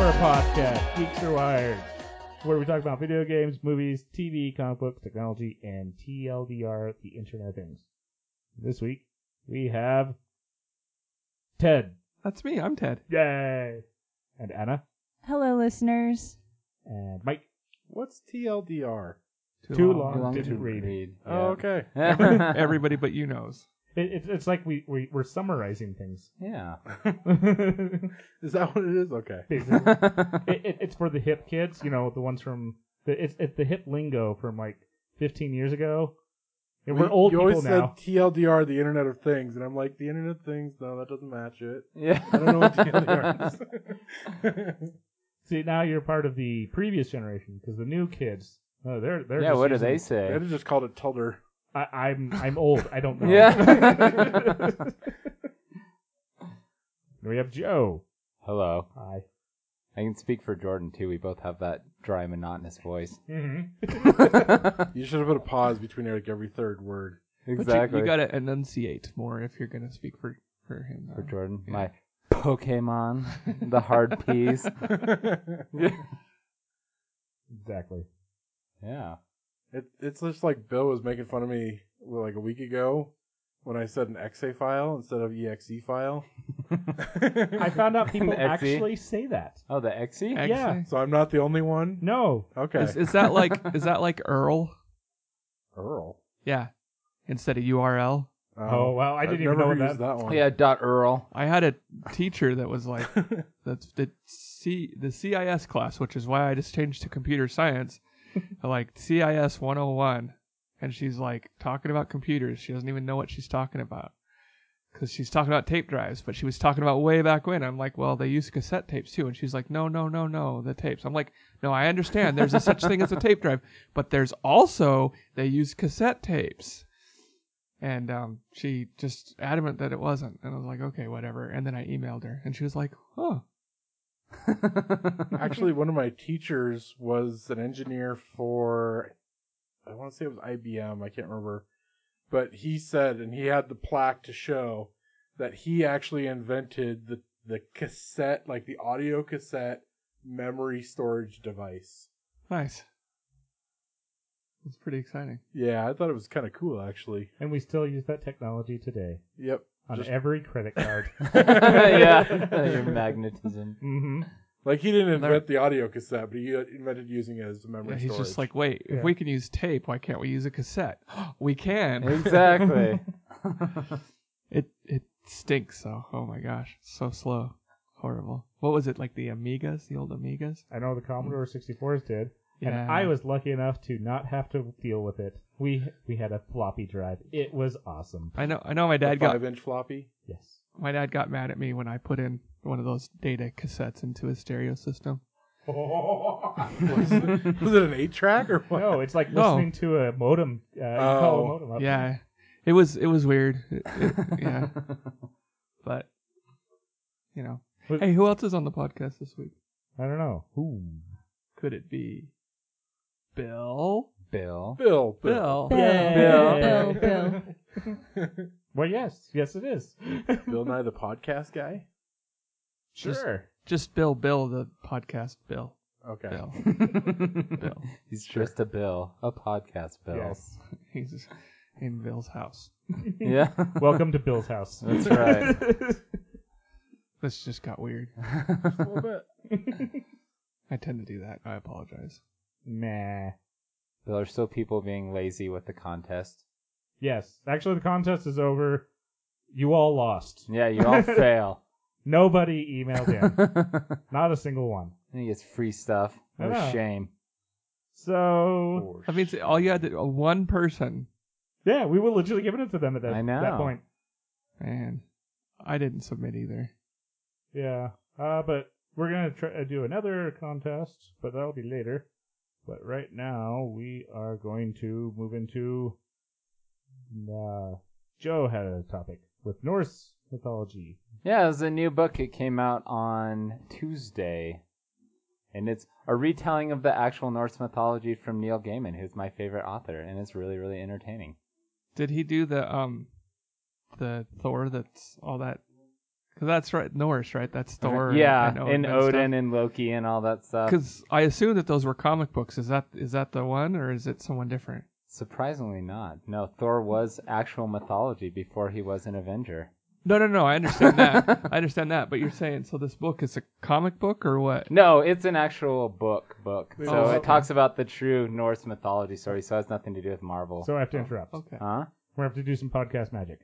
Horror Podcast, Geeks Are Wired, where we talk about video games, movies, TV, comic books, technology, and TLDR, the Internet of Things. This week, we have Ted. That's me. I'm Ted. Yay! And Anna. Hello, listeners. And Mike. What's TLDR? Too long didn't read. Yeah. Oh, okay. Everybody but you knows. It's like we're summarizing things. Yeah. Is that what it is? Okay. It's for the hip kids, you know, the ones from... It's the hip lingo from like 15 years ago. And we're old people now. You always said TLDR, the Internet of Things, and I'm like, the Internet of Things? No, that doesn't match it. Yeah. I don't know what TLDR is. See, now you're part of the previous generation, because the new kids, they're yeah, just what do using, they say? They'd have just called it Tulder. I'm old. I don't know. Yeah. We have Joe. Hello. Hi. I can speak for Jordan, too. We both have that dry, monotonous voice. Mm-hmm. You should have put a pause between like every third word. Exactly. You got to enunciate more if you're going to speak for him. For Jordan. Yeah. My Pokemon. The hard P's. Exactly. Yeah. It's just like Bill was making fun of me like a week ago when I said an exe file instead of exe file. I found out people Exe? actually say that. Oh, the Exe? Yeah. So I'm not the only one? No. Okay. Is that like Earl? Earl. Yeah. Instead of URL. Oh, wow. I didn't even never know used that one. Yeah, .Earl. I had a teacher that was like, that's the CIS class, which is why I just changed to computer science. Like CIS 101. And she's like talking about computers. She doesn't even know what she's talking about. Because she's talking about tape drives, but she was talking about way back when. I'm like, well, they use cassette tapes too. And she's like, no, the tapes. I'm like, no, I understand. There's a such thing as a tape drive. But there's also, they use cassette tapes. And she just adamant that it wasn't. And I was like, okay, whatever. And then I emailed her. And she was like, oh. Actually, one of my teachers was an engineer for, I want to say it was IBM, I can't remember. But he said, and he had the plaque to show, that he actually invented the cassette, like the audio cassette memory storage device. Nice. It's pretty exciting. Yeah, I thought it was kind of cool, actually. And we still use that technology today. Yep. On every credit card. Yeah. Your magnetism. Mm-hmm. Like, he didn't invent the audio cassette, but he invented using it as a memory Yeah, he's storage. just like, wait, if we can use tape, why can't we use a cassette? We can. Exactly. It stinks, though. Oh my gosh. It's so slow. Horrible. What was it, like the Amigas? The old Amigas? I know the Commodore 64s did. And Yeah. I was lucky enough to not have to deal with it. We had a floppy drive. It was awesome. I know my dad the got 5-inch floppy. Yes. my dad got mad at me when I put in one of those data cassettes into his stereo system. Was it an 8-track or what? No, it's like No. listening to a modem. You call a modem up. Yeah. It was weird. Yeah. But you know. Was- Hey, who else is on the podcast this week? I don't know. Who? Could it be Bill? Bill. Bill. Bill. Bill. Well, yes. Yes, it is. Bill Nye the podcast guy? Sure. Just Bill, the podcast Bill. Okay. Bill. Bill. He's just a Bill. A podcast Bill. Yes. He's in Bill's house. Yeah. Welcome to Bill's house. That's right. This just got weird. Just a little bit. I tend to do that. I apologize. Nah. There are still people being lazy with the contest. Yes. Actually, the contest is over. You all lost. Yeah, you all fail. Nobody emailed in. Not a single one. And he gets free stuff. What Yeah. a shame. So, I mean, all you had to one person. yeah, we were literally giving it to them at I know. that point. Man, I didn't submit either. Yeah. But we're going to try to do another contest, but that'll be later. But right now, we are going to move into... Joe had a topic with Norse mythology. Yeah, there's a new book. It came out on Tuesday. And it's a retelling of the actual Norse mythology from Neil Gaiman, who's my favorite author. And it's really, really entertaining. Did he do the Thor that's all that Because that's right, Norse, right? That's Thor. Yeah, and and Odin and Loki and all that stuff. Because I assume that those were comic books. Is that the one, or is it someone different? Surprisingly not. No, Thor was actual mythology before he was an Avenger. No. I understand that. But you're saying, so this book is a comic book or what? No, it's an actual book. So Oh, it okay. talks about the true Norse mythology story, so it has nothing to do with Marvel. So I have to interrupt. Okay. Huh? We have to do some podcast magic.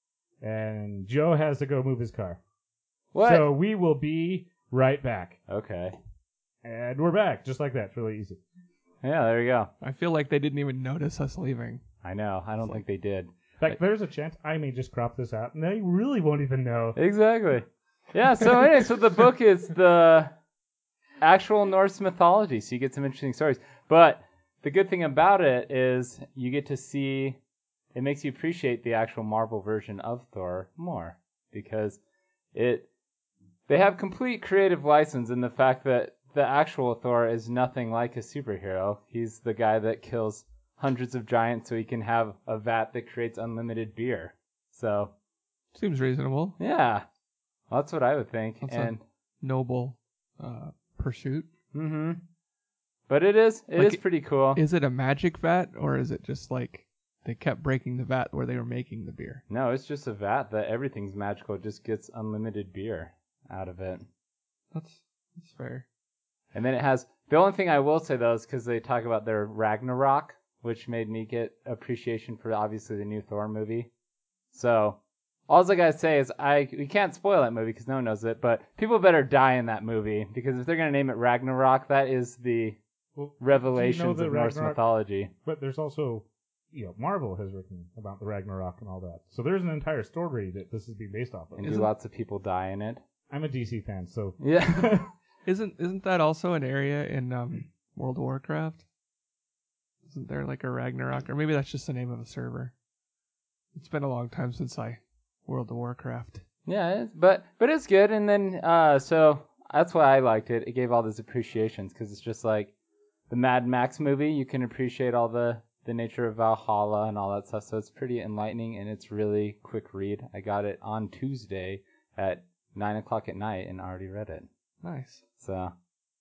And Joe has to go move his car. What? So we will be right back. Okay. And we're back, just like that. It's really easy. Yeah, there you go. I feel like they didn't even notice us leaving. I know. I don't think they did. In fact, there's a chance I may just crop this out, and they really won't even know. Exactly. Yeah, so anyway, so the book is the actual Norse mythology, so you get some interesting stories. But the good thing about it is you get to see, it makes you appreciate the actual Marvel version of Thor more, because they have complete creative license in the fact that the actual Thor is nothing like a superhero. He's the guy that kills hundreds of giants so he can have a vat that creates unlimited beer. So, Seems reasonable. yeah. Well, that's what I would think. That's and Noble pursuit. mm-hmm. But it is pretty cool. Is it a magic vat, or is it just like they kept breaking the vat where they were making the beer? No, it's just a vat that everything's magical. It just gets unlimited beer out of it. That's fair. And then it has, the only thing I will say though is because they talk about their Ragnarok, which made me get appreciation for obviously the new Thor movie. So, all I gotta say is we can't spoil that movie because no one knows it, but people better die in that movie because if they're gonna name it Ragnarok, that is the revelations the of Norse Ragnarok- mythology. But there's also, Marvel has written about the Ragnarok and all that. So there's an entire story that this is being based off of. And do lots of people die in it? I'm a DC fan, so Yeah. Isn't that also an area in World of Warcraft? Isn't there like a Ragnarok, or maybe that's just the name of a server? It's been a long time since I World of Warcraft. Yeah, but it's good. And then so that's why I liked it. It gave all those appreciations because it's just like the Mad Max movie. You can appreciate all the nature of Valhalla and all that stuff. So it's pretty enlightening and it's really quick read. I got it on Tuesday at 9:00 at night and already read it. Nice. So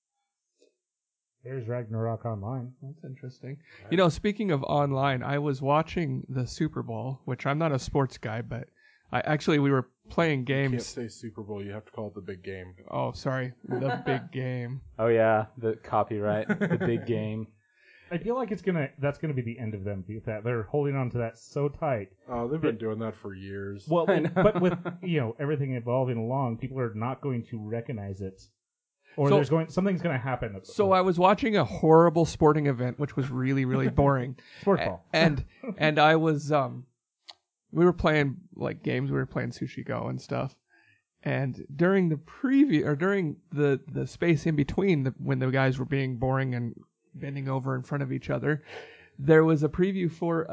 there's Ragnarok Online. That's interesting. Speaking of online, I was watching the Super Bowl, which I'm not a sports guy, but we were playing You can't games. say Super Bowl. You have to call it the big game. Oh, sorry. The big game. oh yeah, the copyright, the big game. I feel like that's gonna be the end of them. That they're holding on to that so tight. Oh, they've been doing that for years. Well, I know. but with everything evolving along, people are not going to recognize it, or So- something's going to happen. So I was watching a horrible sporting event, which was really, really boring. sports ball. and I was we were playing like games. We were playing Sushi Go and stuff. And during the during the space in between when the guys were being boring and bending over in front of each other, there was a preview for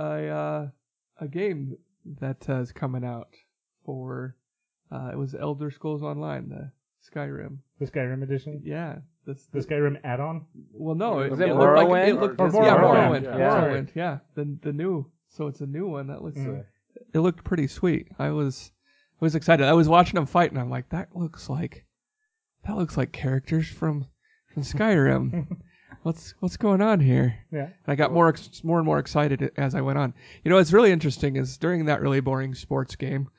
a game that is coming out for it was Elder Scrolls Online, the Skyrim. The Skyrim edition. Yeah. The Skyrim add-on. Well, no, Is it it looked like Morrowind? it looked Or yeah, Morrowind. Morrowind. Yeah. Morrowind. Yeah, the new. So it's a new one that looks. Mhm. It looked pretty sweet. I was excited. I was watching them fight, and I'm like, that looks like characters from Skyrim. What's going on here? Yeah. And I got more and more excited as I went on. What's really interesting is during that really boring sports game,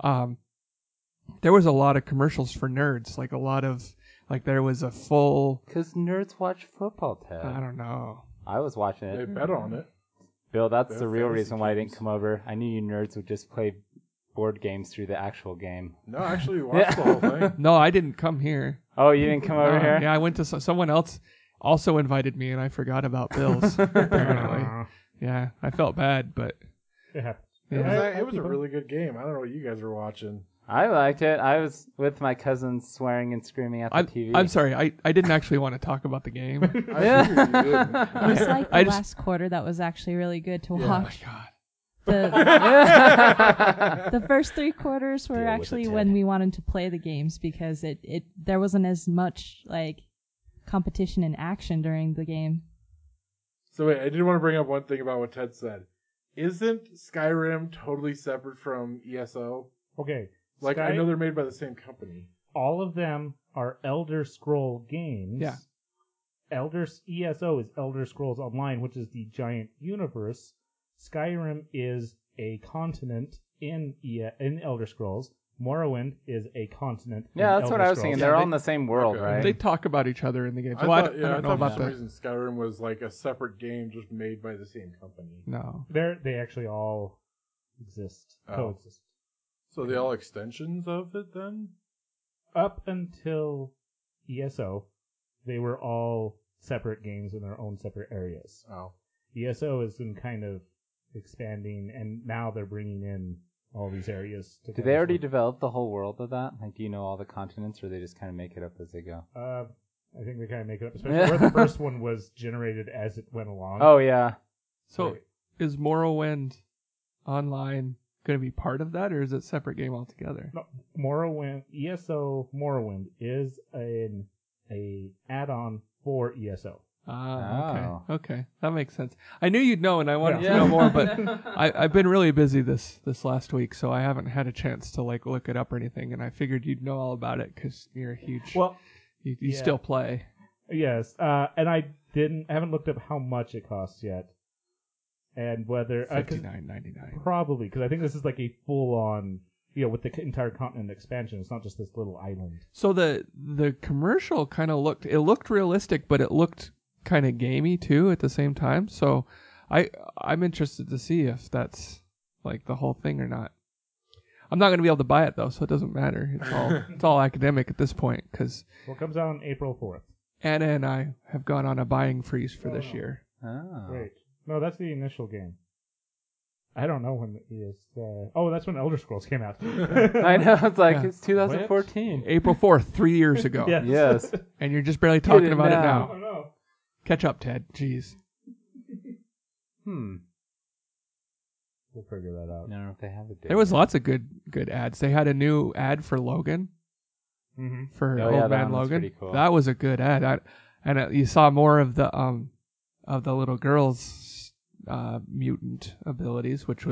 there was a lot of commercials for nerds. Like a lot of there was a full. Because nerds watch football, Ted. I don't know. I was watching They it. bet on it. Bill, that's They're the real fantasy reason why I didn't games. come over. I knew you nerds would just play board games through the actual game. No, actually, we watched the whole thing. No, I didn't come here. Oh, you didn't come over here? Yeah, I went to someone else also invited me, and I forgot about Bill's. Apparently, yeah, I felt bad, but It happens. It was a really good game. I don't know what you guys were watching. I liked it. I was with my cousins swearing and screaming at the TV. I'm sorry, I didn't actually want to talk about the game. I figured you didn't. It was like the I just- last quarter that was actually really good to Oh my watch. god. The first 3 quarters were Deal with it, actually Ted. when we wanted to play the games because there wasn't as much competition and action during the game. So wait, I did want to bring up one thing about what Ted said. Isn't Skyrim totally separate from ESO? Okay, Like, Sky- I know they're made by the same company. all of them are Elder Scroll games. Yeah. ESO is Elder Scrolls Online, which is the giant universe. Skyrim is a continent in Elder Scrolls. Morrowind is a continent. Yeah, in that's what Elder I was Scrolls. thinking. Yeah, They're all they- in the same world, Okay. right? They talk about each other in the games. I Well, thought, I don't know for about some the. reason Skyrim was like a separate game just made by the same company. No. They actually all exist, Oh. coexist. So they all extensions of it then? Up until ESO, they were all separate games in their own separate areas. Oh. ESO has been kind of expanding, and now they're bringing in all these areas. Do they already develop the whole world of that? Like, do you know all the continents, or they just kind of make it up as they go? I think they kind of make it up, especially where the first one was generated as it went along. Oh yeah. So Right. is Morrowind Online going to be part of that, or is it a separate game altogether? No, ESO Morrowind is an add-on for ESO. Ah, Oh. okay, that makes sense. I knew you'd know, and I wanted Yeah. to know more, but I've been really busy this last week, so I haven't had a chance to like look it up or anything. And I figured you'd know all about it because you're a huge. Well, you yeah. still play. yes, and I haven't looked up how much it costs yet, and whether $59.99. probably because I think this is like a full-on, with the entire continent expansion. It's not just this little island. So the commercial kind of looked realistic, but it looked kind of gamey too at the same time. So I'm interested to see if that's like the whole thing or not. I'm not going to be able to buy it though, so it doesn't matter. It's all academic at this point because Well, it comes out on April 4th. Anna and I have gone on a buying freeze for this no. year. Oh. Great. No, that's the initial game. I don't know when it is. That's when Elder Scrolls came out. I know. It's like Yeah. it's 2014. April 4th, 3 years ago. Yes. Yes. And you're just barely talking it about it now. now. Oh, no. Catch up, Ted. Jeez. Hmm. We'll figure that out. I don't know if they have a date. There was lots of good ads. They had a new ad for Logan. Mm-hmm. For Oh, yeah, Old that Man one was Logan. pretty cool. That was a good ad. You saw more of the little girl's mutant abilities, which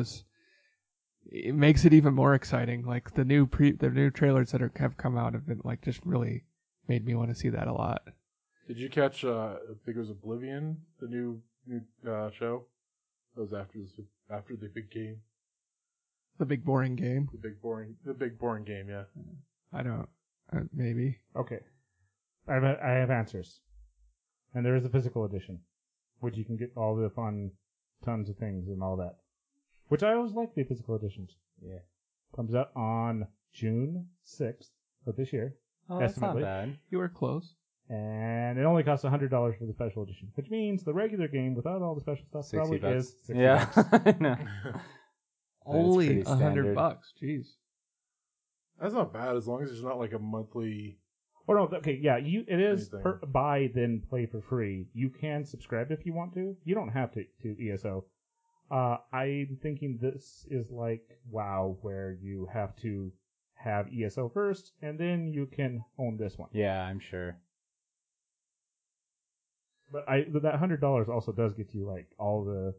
it makes it even more exciting. Like the new trailers that have come out have been like just really made me want to see that a lot. Did you catch, I think it was Oblivion, the new show? That was after the big game. The big boring game. The big boring game, yeah. I don't. Maybe. Okay. I have answers. And there is a physical edition, which you can get all the fun, tons of things and all that. Which I always like the physical editions. Yeah. Comes out on June 6th of this year. Oh, that's not Estimately. bad. You were close. And it only costs $100 for the special edition, which means the regular game without all the special stuff 60 probably bucks. is $60. Yeah. I know. Only pretty $100. standard. Jeez. That's not bad as long as it's not like a monthly. Oh no, okay, yeah, it is Anything. buy then play for free. You can subscribe if you want to. You don't have to ESO. I'm thinking this is like WoW, where you have to have ESO first, and then you can own this one. Yeah, I'm sure. But that $100 also does get you like all the,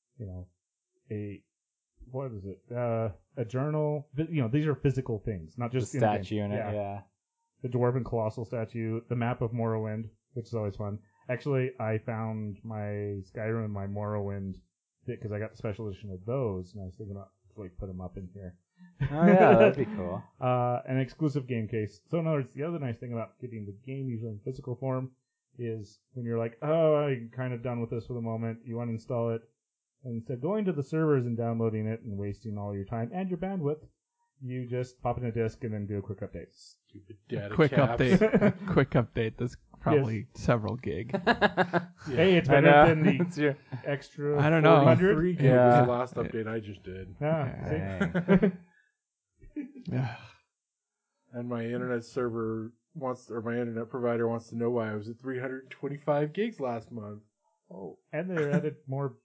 what is it? A journal. These are physical things, not The just in-game. statue in it, yeah. The Dwarven Colossal statue, the map of Morrowind, which is always fun. Actually, I found my Skyrim and my Morrowind because I got the special edition of those, and I was thinking about put them up in here. Oh yeah, that'd be cool. An exclusive game case. So in other words, the other nice thing about getting the game usually in physical form is when you're like, oh, I'm kind of done with this for the moment, you want to install it, and instead of going to the servers and downloading it and wasting all your time and your bandwidth, you just pop in a disk and then do a quick update. Stupid data Quick caps. update. Quick update. That's probably several gig. Hey, it's I better know. than the It's your- extra I don't know. 400. 3 gig Yeah. was the last update I just did. Yeah, Dang. Yeah. And my internet my internet provider wants to know why I was at 325 gigs last month. Oh, and they added more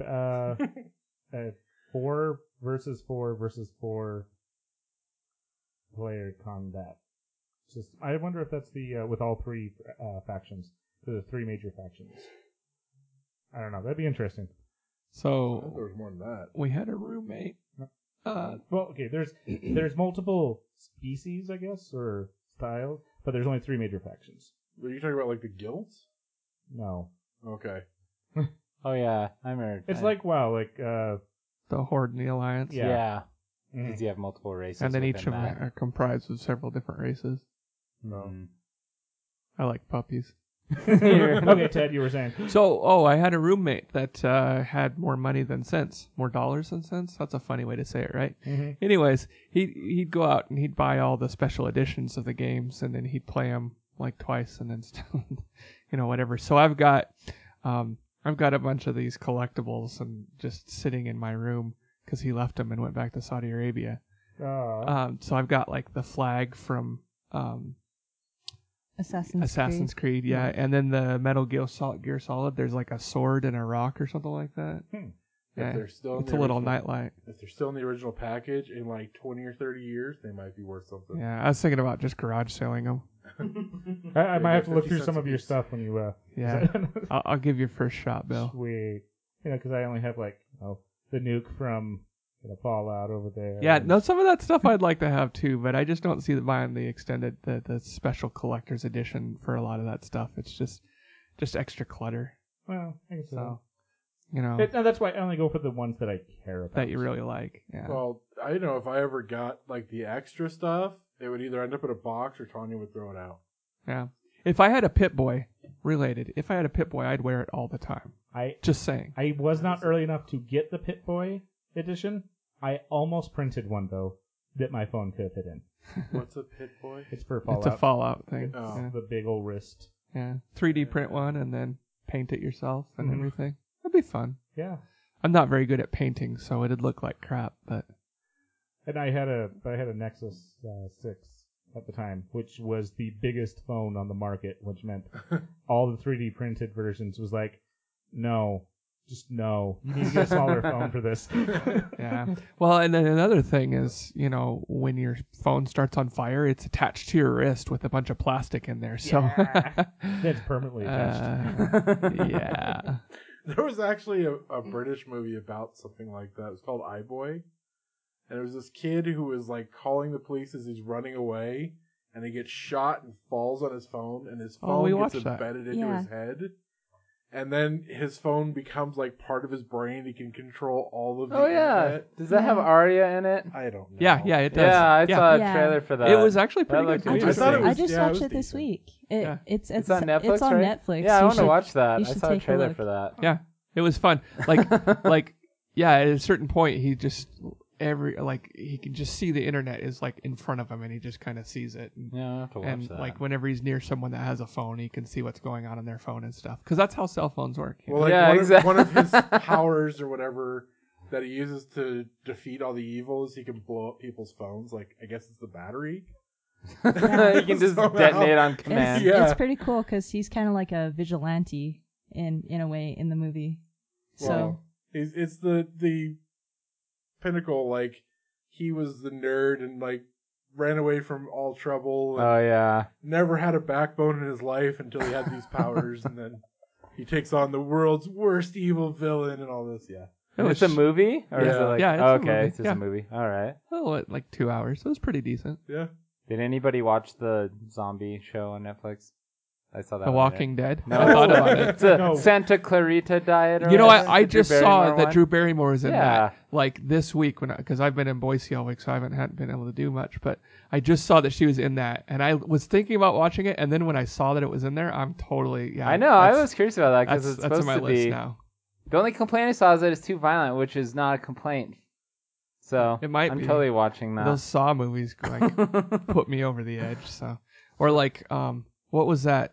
4 versus 4 player combat. I wonder if that's the with all 3 factions, the 3 major factions. I don't know. That'd be interesting. I thought So there was more than that. we had a roommate Well, okay. There's multiple species, I guess, or styles, but there's only 3 major factions. Are you talking about like the guilds? No, Okay. Oh yeah, I remember. it's like WoW, like The Horde and the Alliance. yeah, Mhm. because you have multiple races, And then each within of them that. are comprised of several different races. Mm. I like puppies. Okay, Ted, you were saying. So, I had a roommate that had more money than sense, more dollars than sense. That's a funny way to say it, right? Mm-hmm. Anyways, he'd go out and he'd buy all the special editions of the games, and then he'd play them like twice, and then still, whatever. So I've got a bunch of these collectibles and just sitting in my room because he left them and went back to Saudi Arabia. So I've got like the flag from Assassin's Creed, yeah, and then the Metal Gear Solid. There's like a sword and a rock or something like that. Yeah, If they're still in it's the a little original- nightlight. If they're still in the original package in like 20 or 30 years, they might be worth something. Yeah, I was thinking about just garage selling them. I might have to look 50 through cents some a of your piece. stuff when you. Yeah, I'll give you first shot, Bill. Sweet. Because I only have like the nuke from Fallout over there. Yeah, and- no, some of that stuff I'd like to have too, but I just don't see buying the extended, the special collector's edition for a lot of that stuff. It's just extra clutter. Well, I guess So, so. That's why I only go for the ones that I care about. that you really like. Yeah. Well, I know if I ever got like the extra stuff, it would either end up in a box or Tanya would throw it out. Yeah. If I had a Pip-Boy, I'd wear it all the time. Just saying. I was not early enough to get the Pip-Boy edition. I almost printed one though that my phone could fit in. What's a Pip-Boy? It's for Fallout. It's a Fallout thing. Oh. Yeah. The big old wrist. Yeah. 3D print one and then paint it yourself and Mhm. everything. That'd be fun. Yeah. I'm not very good at painting, so it'd look like crap, but And I had a Nexus 6 at the time, which was the biggest phone on the market, which meant all the 3D printed versions was like, no, just no. You need to get a smaller phone for this. yeah. Well, and then another thing is, when your phone starts on fire, it's attached to your wrist with a bunch of plastic in there. So That's permanently attached. yeah. There was actually a British movie about something like that. It was called iBoy. And it was this kid who was like calling the police as he's running away, and he gets shot and falls on his phone, and his phone we gets watched that. embedded into Yeah. his head. And then his phone becomes like part of his brain. He can control all of the Oh yeah, internet. does that have Arya in it? I don't know. Yeah, it does. Yeah, I saw a Yeah. trailer for that. It was actually That pretty looked good. I too. just, I thought it was- I just yeah, it watched was it this decent. week. Yeah. It's It's on Netflix, It's on right? Netflix. Yeah, I You want to should- watch that. you I should saw a take a trailer look. for that. Yeah, it was fun. Like yeah, at a certain point, he just he can just see the internet is like in front of him, and he just kind of sees it. Yeah, I have to watch And that. like whenever he's near someone that has a phone, he can see what's going on their phone and stuff. Because that's how cell phones work. Well, like Yeah, one of his exactly. powers or whatever that he uses to defeat all the evils, he can blow up people's phones. Like, I guess it's the battery. You can just Somehow. detonate on It's, command. Yeah. it's pretty cool because he's kind of like a vigilante in a way in the movie. So Well, it's the pinnacle. Like, he was the nerd and like ran away from all trouble and Oh yeah. never had a backbone in his life until he had these powers, and then he takes on the world's worst evil villain and all this. Yeah. It's a movie, or is it Yeah. like? Yeah, it's a okay, movie. it's just Yeah. a movie. All right. Oh, like 2 hours. It was pretty decent. Yeah. Did anybody watch the zombie show on Netflix? I saw that. The on Walking there. Dead. No, I thought about it. It's a No. Santa Clarita Diet. Or You know, whatever, I the Drew just saw Barrymore that one. Drew Barrymore was in Yeah. that like this week because I've been in Boise all week, so I hadn't been able to do much. But I just saw that she was in that, and I was thinking about watching it. And then when I saw that it was in there, I'm totally I know. I that's- was curious about that because That's it's that's on supposed my to list be. now. The only complaint I saw is that it's too violent, which is not a complaint. So It might I'm be. totally watching that. Those Saw movies like put me over the edge. So, or like, what was that?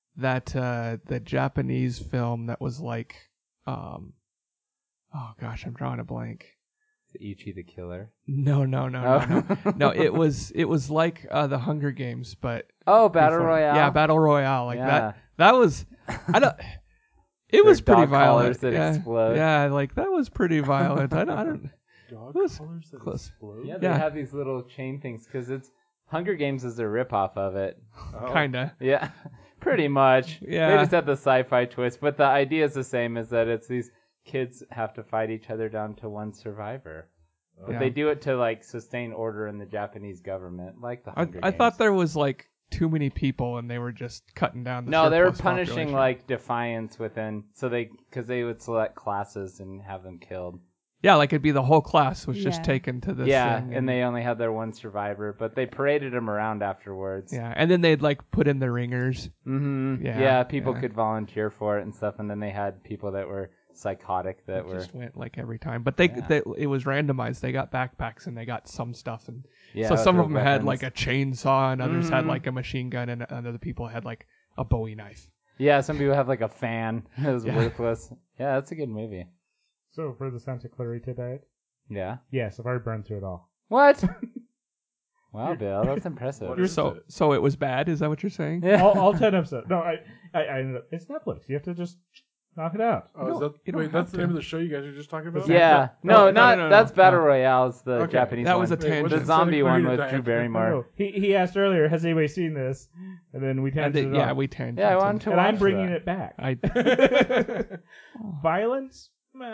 The Japanese film that was like, oh gosh, I'm drawing a blank. Ichi the Killer. No. Oh. No, it was like the Hunger Games, but Oh, Battle before- Royale. Yeah, Battle Royale, like Yeah. That was, I don't. It was Their pretty dog collars violent. that yeah, explode. yeah, like that was pretty violent. I don't. Dog It was collars that close. explode. Yeah, they Yeah. have these little chain things because it's Hunger Games is a ripoff of it. Oh. Kinda. Yeah, pretty much. Yeah. They just have the sci-fi twist, but the idea is the same: is that it's these kids have to fight each other down to one survivor. But Yeah. they do it to like sustain order in the Japanese government, like the Hunger I Games. thought there was like too many people and they were just cutting down the No, they were surplus punishing population. like defiance within, because they would select classes and have them killed. Yeah, like it'd be the whole class was just Yeah. taken to this Yeah, thing. and they only had their one survivor, but they paraded them around afterwards. Yeah, and then they'd like put in the ringers. Mm-hmm. Yeah, Yeah, people yeah. could volunteer for it and stuff, and then they had people that were psychotic that It were just went like every time. But they Yeah. it was randomized. They got backpacks and they got some stuff, and yeah. so some of with them had weapons. like a chainsaw, and others had Mhm. like a machine gun, and other people had like a Bowie knife. Yeah, some people have like a fan. It was Yeah. worthless. Yeah, that's a good movie. So for the Santa Clarita Diet, Yeah. yes, I've already burned through it all. What? Wow, Bill, that's impressive. What is So it? so it was bad. Is that what you're saying? Yeah. all 10 episodes. No, I ended up, it's Netflix. You have to just knock it out. Oh, is that, you don't wait, that's have the to. name of the show you guys are just talking about? Yeah. No, No, that's Battle no. Royale. Is the Okay. Japanese That one. was a Wait, what's tangent. The the zombie Santa one Clarita with Drew Diet? Barrymore. No, he asked earlier, has anybody seen this? And then we And tangented yeah, off. we tangent. Yeah, I wanted to And I'm watch bringing that. it back. I Violence?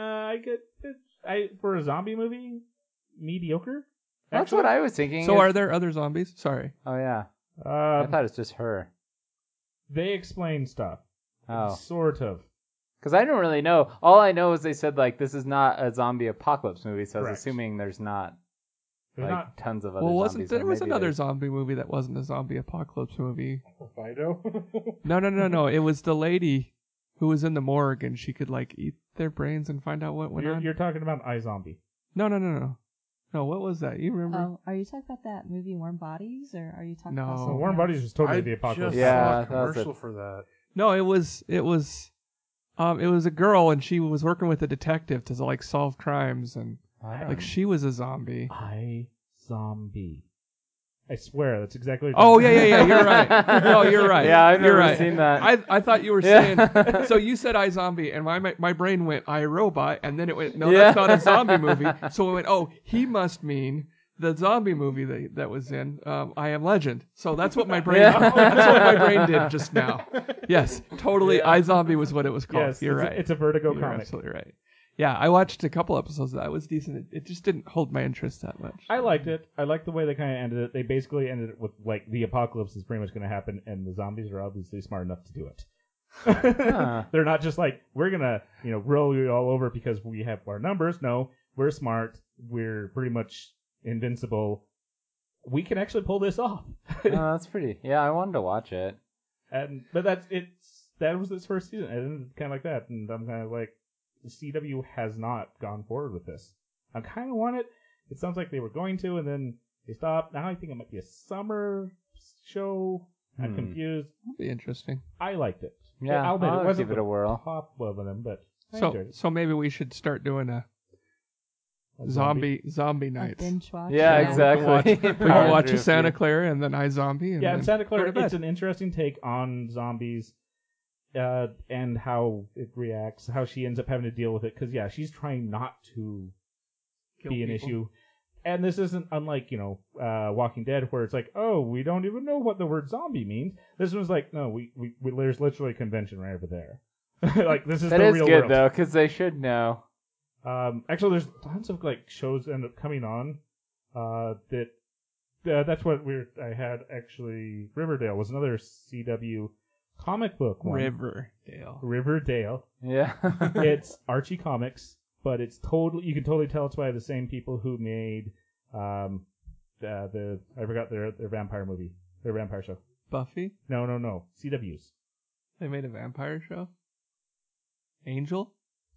For a zombie movie, mediocre. That's what I was thinking. So is- are there other zombies? Sorry. Oh yeah, I Um, thought it's just her. they explain stuff, Oh, sort of. because I don't really know. All I know is they said like this is not a zombie apocalypse movie, so I was Correct. assuming there's not There's like not. tons of other Well, zombies. there or was maybe another there's- zombie movie that wasn't a zombie apocalypse movie? Fido? No. It was the lady who was in the morgue and she could like eat their brains and find out what went on. You're talking about iZombie. No. No, what was that? You remember? Oh, are you talking about that movie Warm Bodies, or are you talking No. about So something Warm else? Bodies was totally I the apocalypse. just Yeah, saw a that was a- commercial for that. No, it was a girl and she was working with a detective to like solve crimes and I don't like know. she was a zombie. iZombie. I swear, that's exactly. Oh yeah, you're right. No, you're right. Yeah, I've you're never right. seen that. I thought you were Yeah. saying. So you said iZombie, and my brain went iRobot, and then it went no, Yeah. that's not a zombie movie. So it went oh, he must mean the zombie movie that was in I Am Legend. So that's what my brain. Yeah. That's what my brain did just now. Yes, totally. iZombie was what it was called. Yes, you're it's right. it's a Vertigo You're comic. absolutely right. Yeah, I watched a couple episodes. That was decent. It just didn't hold my interest that much. I liked it. I liked the way they kind of ended it. They basically ended it with like the apocalypse is pretty much going to happen, and the zombies are obviously smart enough to do it. Huh. They're not just like we're gonna roll you all over because we have our numbers. No, we're smart. We're pretty much invincible. We can actually pull this off. Oh, that's pretty. Yeah, I wanted to watch it. But that was its first season. It ended kind of like that, and I'm kind of like, the CW has not gone forward with this. I kind of want it. It sounds like they were going to, and then they stopped. Now I think it might be a summer show. I'm confused. That'd be interesting. I liked it. Yeah, I'll admit I'll it wasn't give it a whirl. top of them, but I So enjoyed it. so maybe we should start doing a zombie A nights. binge watch. Yeah, Yeah, exactly. We can Power watch through a Santa a few. Clara and then iZombie. And Yeah, then and Santa go Clara, to bed. it's an interesting take on zombies, and how it reacts, how she ends up having to deal with it. Because yeah, she's trying not to Kill be an people. issue. And this isn't unlike, Walking Dead, where it's like, oh, we don't even know what the word zombie means. This one's like, no, we there's literally a convention right over there. Like, this is That the is real good world. though, because they should know. Actually, there's tons of like shows end up coming on. That's what I had actually. Riverdale was another CW comic book one. Riverdale. Yeah. It's Archie Comics, but it's you can totally tell it's by the same people who made I forgot their vampire movie, their vampire show. Buffy. No, CW's. They made a vampire show. Angel.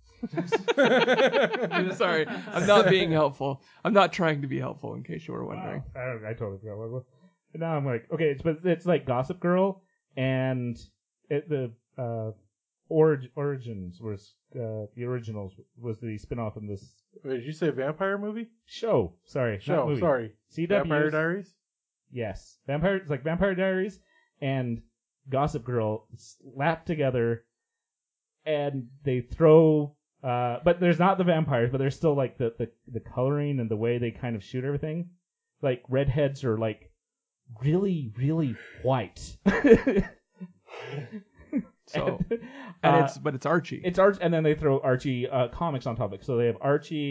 Sorry, I'm not being helpful. I'm not trying to be helpful. In case you were wondering. I totally forgot what it was. And now I'm like, okay, it's like Gossip Girl, and the Origins was the originals was the spinoff in this Wait, did you say vampire movie? show. Sorry, not Show, movie. sorry. CW's, Vampire Diaries? Yes, it's like Vampire Diaries and Gossip Girl slapped together, and they throw. But there's not the vampires, but there's still like the coloring and the way they kind of shoot everything. Like redheads are like really, really white. So, and it's Archie. It's Archie, and then they throw Archie comics on top of it. So they have Archie,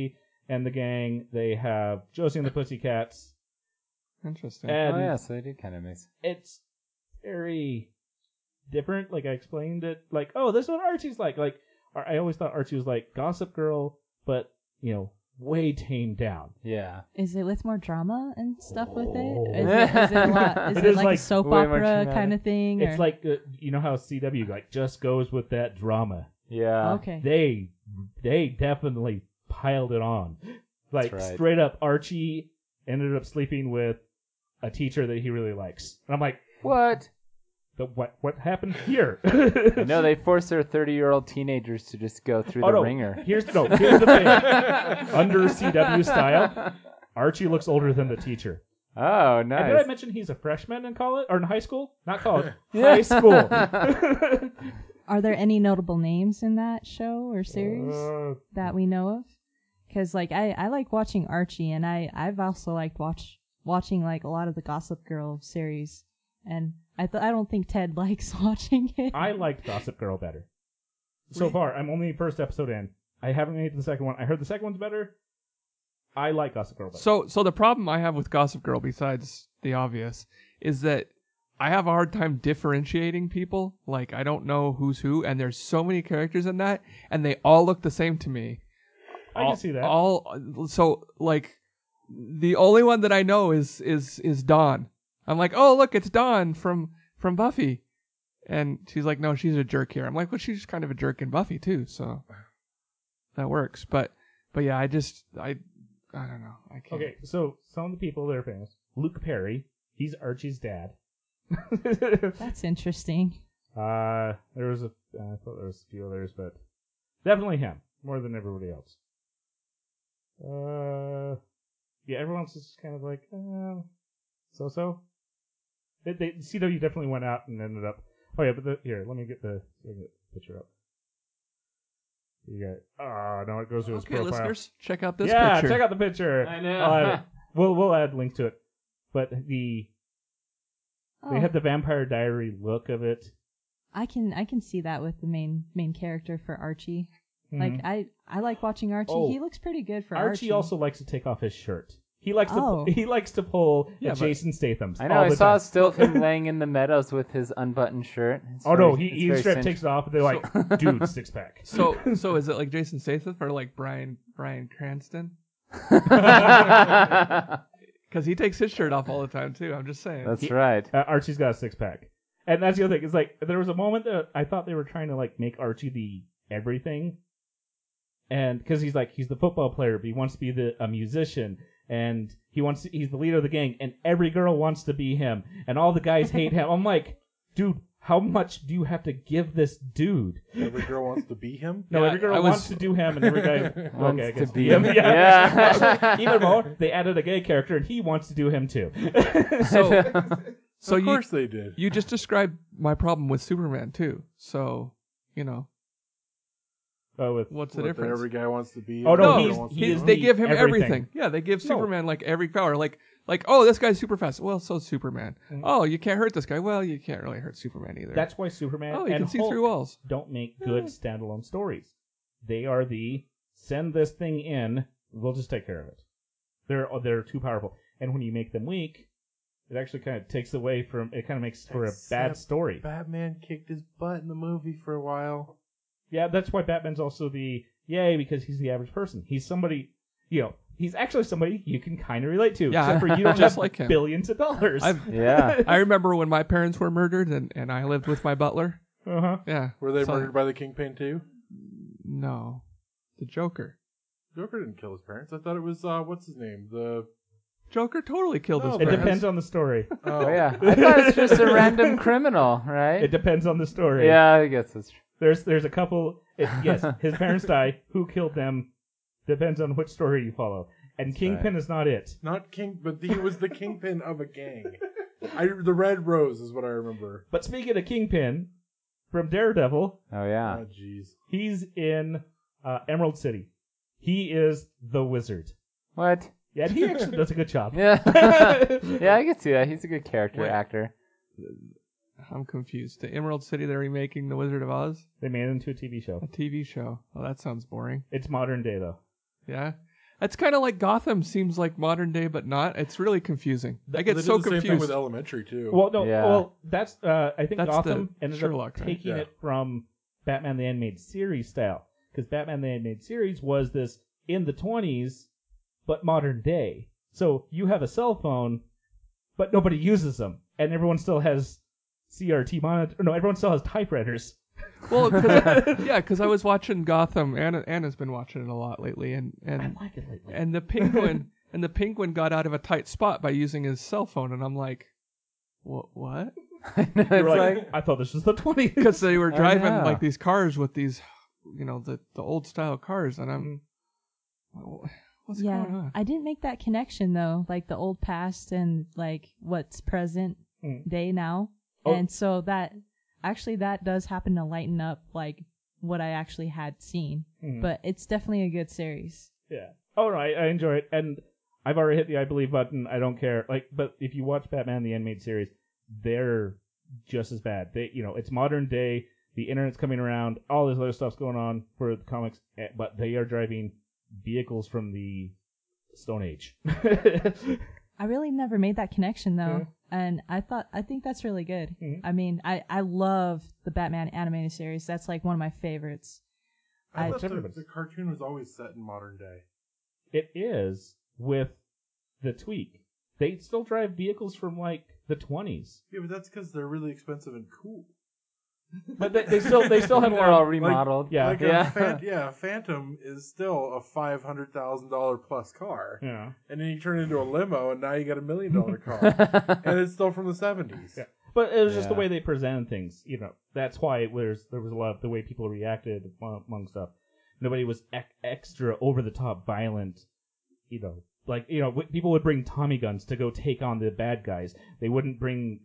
and the gang. They have Josie and the Pussycats. Interesting. And Oh yeah, so they did kind of mix. it's very different. Like I explained it, like, oh, this is what Archie's like. Like I always thought Archie was like Gossip Girl, but way tamed down. Yeah. Is it with more drama and stuff with it? Oh. Is it a lot? Is It it is like like a soap way more opera dramatic. kind of thing? It's or? like how CW like just goes with that drama. Yeah. Okay. They definitely piled it on. Like That's right. straight up, Archie ended up sleeping with a teacher that he really likes. And I'm like, What? what happened here? No, they force their 30-year-old teenagers to just go through Oh, the no. ringer. Here's the thing. Under CW style, Archie looks older than the teacher. Oh, And did I nice. mention he's a freshman in college or in high school? Not college, high school. Are there any notable names in that show or series that we know of? Because like I like watching Archie, and I've also liked watching like a lot of the Gossip Girl series, and I don't think Ted likes watching it. I liked Gossip Girl better. So far, I'm only first episode in. I haven't made it to the second one. I heard the second one's better. I like Gossip Girl better. So the problem I have with Gossip Girl, besides the obvious, is that I have a hard time differentiating people. Like, I don't know who's who, and there's so many characters in that, and they all look the same to me. I can see that. So like, the only one that I know is Dawn. I'm like, oh look, it's Dawn from Buffy, and she's like, no, she's a jerk here. I'm like, well, she's kind of a jerk in Buffy too, so that works. But yeah, I don't know. I can't. Okay, so some of the people that are famous. Luke Perry, he's Archie's dad. That's interesting. I thought there was a few others, but definitely him more than everybody else. Yeah, everyone else is kind of like so. CW definitely went out and ended up. Oh yeah, but here, let me get the picture up. You got. No, it goes to his Okay, profile. listeners, check out this Yeah, picture. check out the picture. I know. I'll add it. We'll add links to it. But they Oh, had the Vampire Diary look of it. I can see that with the main character for Archie. Like Mhm. I like watching Archie. Oh. He looks pretty good for Archie also likes to take off his shirt. He likes Oh. to pull Yeah, a but- Jason Statham's. I know. all I the saw time. a still of him laying in the meadows with his unbuttoned shirt. It's Oh no, very- he it's straight very takes it off. And they're like, dude, six pack. So is it like Jason Statham or like Bryan Cranston? Because he takes his shirt off all the time too. I'm just saying. That's right. Archie's got a six pack, and that's the other thing. It's like there was a moment that I thought they were trying to like make Archie the everything, and because he's the football player, but he wants to be a musician, and he's the leader of the gang, and every girl wants to be him, and all the guys hate him. I'm like, dude, how much do you have to give this dude? Every girl wants to be him. No, Yeah, every girl I was- wants to do him, and every guy Wants I to guess be him. him. Yeah. Yeah. Even more, they added a gay character, and he wants to do him too. So Of course they did. you just described my problem with Superman too. So Oh, with what's the What, that difference? every guy wants to be. Oh, no, every he's- girl wants to he be is him. They give him everything. everything. Yeah, they give No. Superman like every power. Like, oh, this guy's super fast. Well, so's Superman. Mhm. Oh, you can't hurt this guy. Well, you can't really hurt Superman either. That's why Superman oh, you and can see Hulk through walls. don't make good standalone stories. They are send this thing in, we'll just take care of it. They're too powerful, and when you make them weak, it actually kind of takes away from. It kind of makes for a bad Except story. Batman kicked his butt in the movie for a while. Yeah, that's why Batman's also because he's the average person. He's somebody, he's actually somebody you can kind of relate to. Yeah, except for you don't just have like him. billions of dollars. Yeah. I remember when my parents were murdered and I lived with my butler. Uh-huh. Yeah. Were they So- murdered by the Kingpin too? No. The Joker. Joker didn't kill his parents. I thought it was what's his name? The Joker totally killed No, his It but- parents. depends on the story. Oh yeah. I thought it's just a random criminal, right? It depends on the story. Yeah, I guess that's true. There's a couple. Yes, his parents die. Who killed them? Depends on which story you follow. And Kingpin is not it. not King, but he was the Kingpin of a gang. The Red Rose is what I remember. But speaking of Kingpin, from Daredevil, Oh yeah. Oh jeez. he's in Emerald City. He is the wizard. What? Yeah, and he actually does a good job. Yeah. Yeah, I can see that. He's a good character Wait. actor. I'm confused. The Emerald City, they're remaking The Wizard of Oz? They made it into a TV show. A TV show. Oh, that sounds boring. It's modern day though. Yeah? That's kind of like Gotham seems like modern day, but not. It's really confusing. I They get did so the same thing confused. with Elementary too. Well, no, Yeah. well, that's I think That's Gotham the ended Sherlock, up right? taking Yeah. it from Batman the Animated Series style, because Batman the Animated Series was this in the 20s, but modern day. So you have a cell phone, but nobody uses them, and everyone still has CRT monitor. No, everyone still has typewriters. Well, because I was watching Gotham. Anna's been watching it a lot lately, and I like it lately. and the penguin got out of a tight spot by using his cell phone, and I'm like, what? You were It's like, I thought this was the 20s. Because they were I driving know. like these cars with these, the old style cars, and I'm, what's Yeah, going on? I didn't make that connection though, like the old past and like what's present day now, Oh. and so that does happen to lighten up like what I actually had seen. But it's definitely a good series. Yeah. Oh no, I enjoy it, and I've already hit the I believe button. I don't care. Like, but if you watch Batman the Animated Series, they're just as bad. It's modern day. The internet's coming around. All this other stuff's going on for the comics, but they are driving vehicles from the Stone Age. I really never made that connection though, Yeah. and I think that's really good. Mhm. I mean, I love the Batman animated series. That's like one of my favorites. I I- thought everybody's. the cartoon was always set in modern day. It is with the tweak. They still drive vehicles from like the 20s, Yeah, but that's because they're really expensive and cool. but they still have They're all remodeled. Yeah. Like Yeah. a Phantom is still a $500,000 plus car, Yeah. and then you turn it into a limo, and now you got $1 million car, and it's still from the 70s. Yeah. But it was just the Yeah. way they presented things. That's why there was a lot of the way people reacted among stuff. Nobody was extra over the top violent. People would bring Tommy guns to go take on the bad guys. They wouldn't bring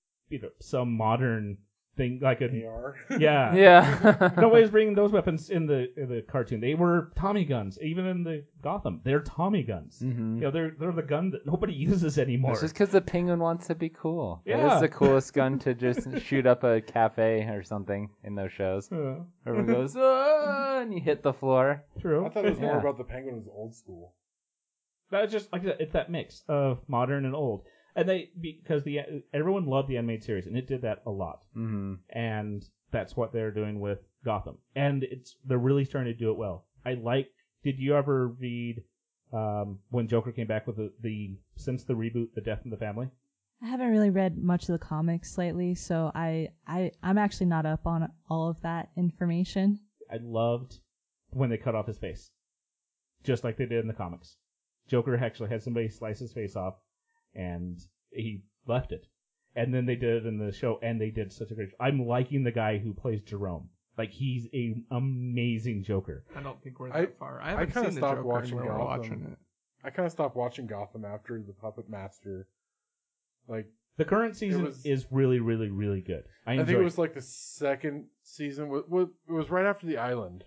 some modern thing like a AR. yeah. Yeah. Nobody's bringing those weapons in the cartoon. They were Tommy guns. Even in the Gotham, they're Tommy guns. Mhm. They're the gun that nobody uses anymore. It's just because the penguin wants to be cool. It Yeah. is the coolest gun to just shoot up a cafe or something in those shows. Everyone goes, "Ah," and you hit the floor. True. I thought it was more Yeah. about the Penguin was old school. That's just like it's that mix of modern and old, and because everyone loved the animated series, and it did that a lot, Mm-hmm. and that's what they're doing with Gotham, and they're really starting to do it well. Did you ever read when Joker came back with the since the reboot, The Death in the Family? I haven't really read much of the comics lately, so I'm actually not up on all of that information. I loved when they cut off his face, just like they did in the comics. Joker actually had somebody slice his face off, and he left it. And then they did it in the show, and they did such a great. I'm liking the guy who plays Jerome. Like, he's an amazing Joker. I don't think we're I- that far. I haven't kinda seen the stopped Joker watching anywhere we're Gotham. watching it. I kind of stopped watching Gotham after the Puppet Master. Like, The current season was- is really, really, really good. I I enjoy think it was like the second season. It was right after the Island.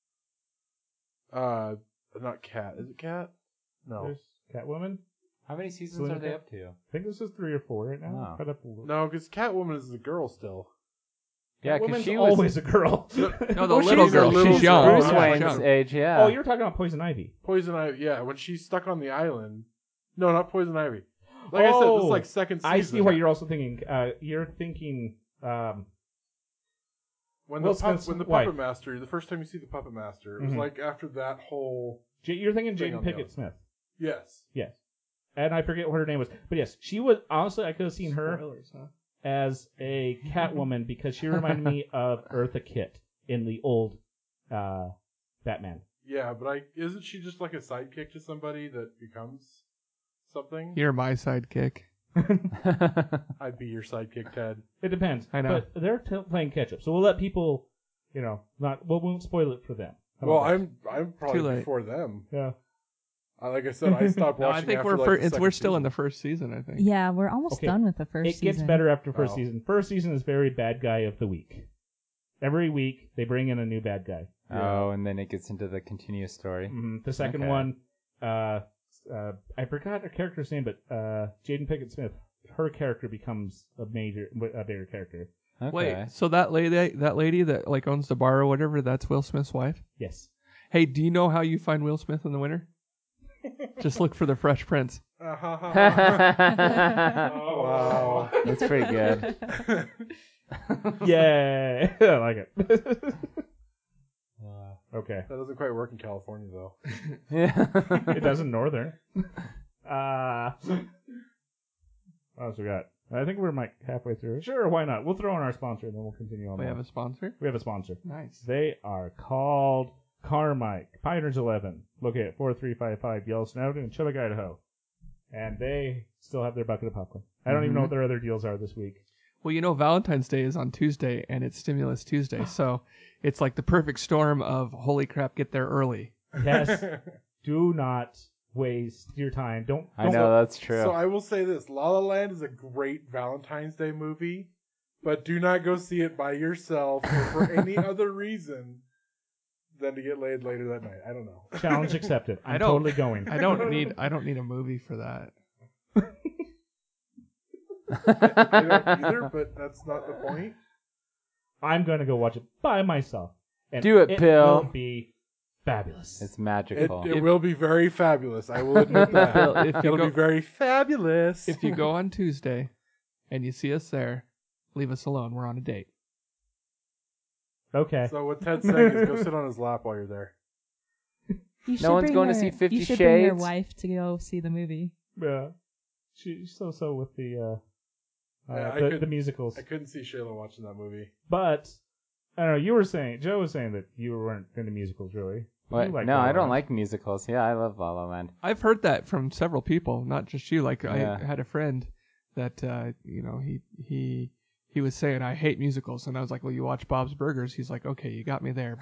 Not Cat. Is it Cat? No. There's Catwoman. How many seasons Selena are they Kyle? up to? I think this is 3 or 4 right now. Oh. Cut up a little. No, because Catwoman is the girl still. Yeah, because Catwoman's she was always a girl. No, the Well, little she's girl. a little She's young. Bruce Yeah, Wayne's young. age, yeah. Oh, you're talking about Poison Ivy. Poison Ivy, yeah. When she's stuck on the island. No, not Poison Ivy. Like I said, this is like second season. I see what you're also thinking. You're thinking. When Will the Smith's Puppet wife. Master, the first time you see the Puppet Master, it was Mhm. like after that whole. You're thinking Thing Jaden on the Pickett other. Smith. Yes. Yes. And I forget what her name was. But yes, she was. Honestly, I could have seen her Spoilers, huh? as a Catwoman because she reminded me of Eartha Kitt in the old Batman. Yeah, but isn't she just like a sidekick to somebody that becomes something? You're my sidekick. I'd be your sidekick, Ted. It depends. I know. But they're playing catch up. So we'll let people, we won't spoil it for them. How Well, about that? I'm probably Too late. before them. Yeah. Like I said, I stopped No, watching. I think after, we're like, the we're second still in season. the first season. I think. Yeah, we're almost Okay. done with the first It season. gets better after first Oh. season. First season is very bad guy of the week. Every week they bring in a new bad guy. Oh, and then it gets into the continuous story. The second Okay. one, I forgot her character's name, but Jaden Pickett Smith, her character becomes a bigger character. Okay. Wait, so that lady that like owns the bar or whatever, that's Will Smith's wife? Yes. Hey, do you know how you find Will Smith in the winter? Just look for the Fresh Prince. Wow. That's pretty good. Yay! I like it. Okay. That doesn't quite work in California, though. Yeah. It does in Northern. What else we got? I think we're like halfway through. Sure, why not? We'll throw in our sponsor and then we'll continue on. We have a sponsor? We have a sponsor. Nice. They are called Carmike. Pioneers 11. Located at 4355 Yellowstone in Chilliwack, Idaho. And they still have their bucket of popcorn. I don't even know what their other deals are this week. Well, you know, Valentine's Day is on Tuesday, and it's Stimulus Tuesday, so it's like the perfect storm of, holy crap, get there early. Yes. Do not waste your time. Don't. I know, that's true. So I will say this. La La Land is a great Valentine's Day movie, but do not go see it by yourself or for any other reason than to get laid later that night. I don't know. Challenge accepted. I'm I don't- totally going. I don't need a movie for that. I don't either, but that's not the point. I'm going to go watch it by myself. And Do it, Bill. Will be fabulous. It's magical. It will be very fabulous. I will admit that. Bill, if you It'll go- be very fabulous. If you go on Tuesday and you see us there, leave us alone. We're on a date. Okay. So what Ted's saying is go sit on his lap while you're there. You should one's bring going to your- see 50 You should bring your Shades? wife to go see the movie. Yeah. She's so with the Yeah, the musicals. I couldn't see Shayla watching that movie. But I don't know. Joe was saying that you weren't into musicals, really. What? You like No, La La I don't Land. like musicals. Yeah, I love La La Land. I've heard that from several people, not just you. Like Yeah. I had a friend that he was saying I hate musicals, and I was like, well, you watch Bob's Burgers. He's like, okay, you got me there.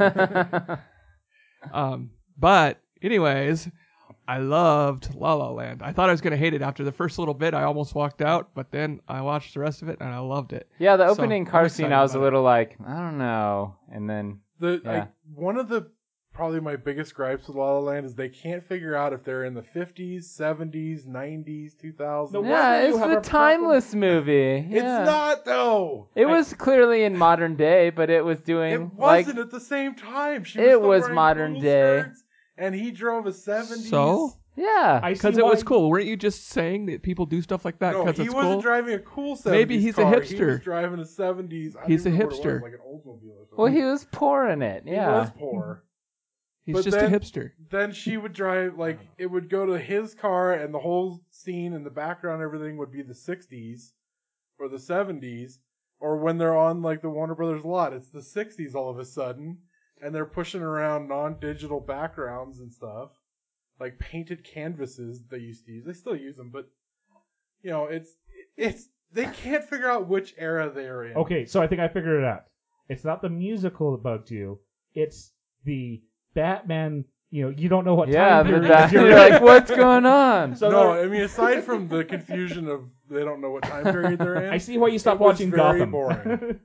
But anyways, I loved La La Land. I thought I was gonna hate it after the first little bit. I almost walked out, but then I watched the rest of it and I loved it. Yeah, the So, opening I'm car excited scene, I was a about it. little like, I don't know. And then, Like, one of the probably my biggest gripes with La La Land is they can't figure out if they're in the 50s, 70s, 90s, 2000s. No, yeah, whether you it's have a a timeless movie. It's Yeah. not though. It was clearly in modern day, but it was doing It like wasn't at the same time. She It still was wearing modern poodle day. skirts, and he drove a 70s. So? yeah. I see Because it was why- cool. Weren't you just saying that people do stuff like that No, because he it's wasn't cool? driving a cool 70s Maybe he's a car. He hipster. was driving a 70s. I don't He's a even know what it hipster. was, like an Oldsmobile or something. Well, he was poor in it. He Yeah. was poor. He's But just then- a hipster. Then she would drive, like, it would go to his car, and the whole scene and the background, everything would be the 60s or the 70s. Or when they're on, like, the Warner Brothers lot, it's the 60s all of a sudden. And they're pushing around non-digital backgrounds and stuff. Like painted canvases they used to use. They still use them, but, you know, it's they can't figure out which era they're in. Okay, so I think I figured it out. It's not the musical that bugged you. It's the Batman. You don't know what Yeah, time period you're you're like, what's going on? So No, there- I mean, aside from the confusion of they don't know what time period they're in. I see why you stopped It was watching very Gotham. boring.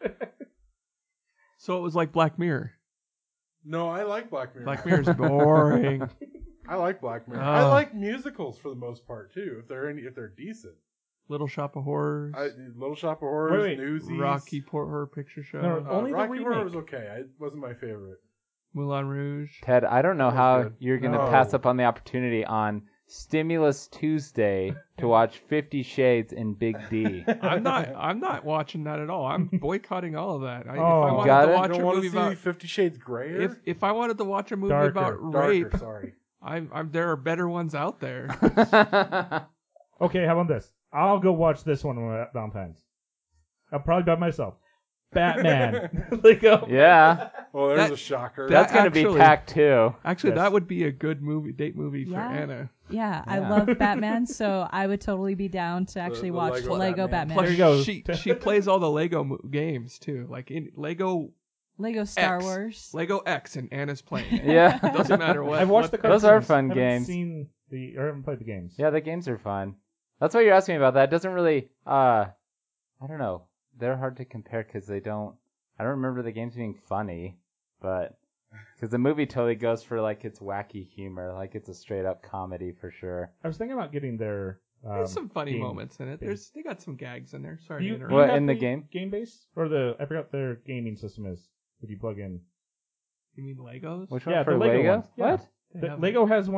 So it was like Black Mirror. No, I like Black Mirror. Black Mirror's boring. I like Black Mirror. Oh. I like musicals for the most part too. If they're decent. Little Shop of Horrors. Little Shop of Horrors, Wait. Newsies. Rocky Horror Picture Show. No, only the Rocky Horror remake. was okay. It wasn't my favorite. Moulin Rouge. Ted, I don't know That was how good. you're going to No. pass up on the opportunity on Stimulus Tuesday to watch 50 Shades in Big D. I'm not watching that at all. I'm boycotting all of that. If I Oh. wanted Got to it? watch You a don't want movie to see about 50 Shades Grayer? if I wanted to watch a movie Darker. about Darker, rape, sorry. I'm there are better ones out there. Okay, how about this? I'll go watch this one on Valentine's. I'll probably by myself. Batman. Lego. yeah. Well, there's That- a shocker. that- That's going to be actually- tack 2. Actually, Yes. that would be a good date movie for Yeah. Anna. Yeah, I Yeah. love Batman, so I would totally be down to actually the watch Lego Lego Batman. Batman. Plus, There you go. she plays all the Lego games too, like in Lego Star X. Wars. Lego X, and Anna's playing. It Yeah. doesn't matter what. I've watched the what- cartoons. Those are fun I haven't games. Seen or haven't played the games. Yeah, the games are fun. That's why you're asking me about that. It doesn't really, I don't know. They're hard to compare because I don't remember the games being funny, but because the movie totally goes for like its wacky humor, like it's a straight up comedy for sure. I was thinking about getting their. There's some funny game moments in it. base. They got some gags in there. Do Sorry you, to do interrupt. you What, have in the game? Game base or I forgot their gaming system is. That you plug in. You mean Legos? Which Yeah, one for the Lego Lego? ones. Yeah. What? They have- Lego has one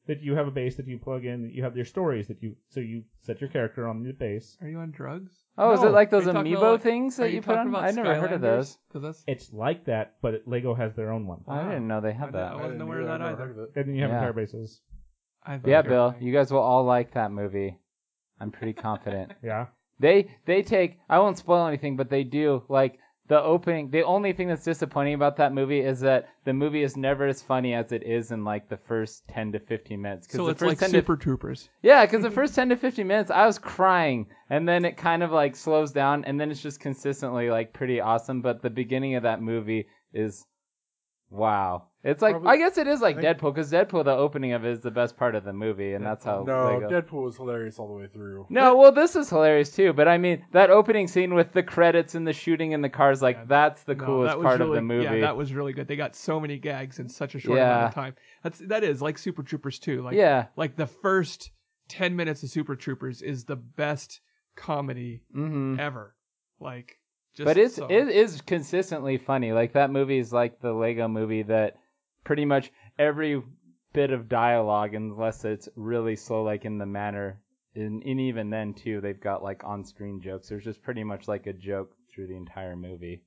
that you have a base that you plug in. You have your stories that you set your character on the base. Are you on drugs? Oh, is No. it like those Are you talking amiibo about, like- things Are that you you put talking on? about I never heard of those. Because that's It's like that, but Lego has their own one. I didn't know they had I that. wasn't aware of either. that I've never either. heard of it. And then you have Yeah. entire bases. I thought Yeah, they were Bill, playing. you guys will all like that movie. I'm pretty confident. Yeah. They take. I won't spoil anything, but they do like the opening. The only thing that's disappointing about that movie is that the movie is never as funny as it is in like the first 10 to 15 minutes. So the it's first like 10 Super Troopers. Yeah, because the first 10 to 15 minutes, I was crying, and then it kind of like slows down, and then it's just consistently like pretty awesome. But the beginning of that movie is, wow. It's like Probably- I guess it is like I think- Deadpool, because Deadpool, the opening of it is the best part of the movie, and that's how. No, Lego... Deadpool was hilarious all the way through. No, well, this is hilarious too. But I mean, that opening scene with the credits and the shooting in the cars, like Yeah, that's the No, coolest that was part really, of the movie. Yeah, that was really good. They got so many gags in such a short amount of time. That is like Super Troopers too. Like Yeah. like the first 10 minutes of Super Troopers is the best comedy Mm-hmm. ever. Like, just But it so. is consistently funny. Like that movie is like the Lego movie that pretty much every bit of dialogue, unless it's really slow, like in the manner, and even then too, they've got like on-screen jokes. There's just pretty much like a joke through the entire movie.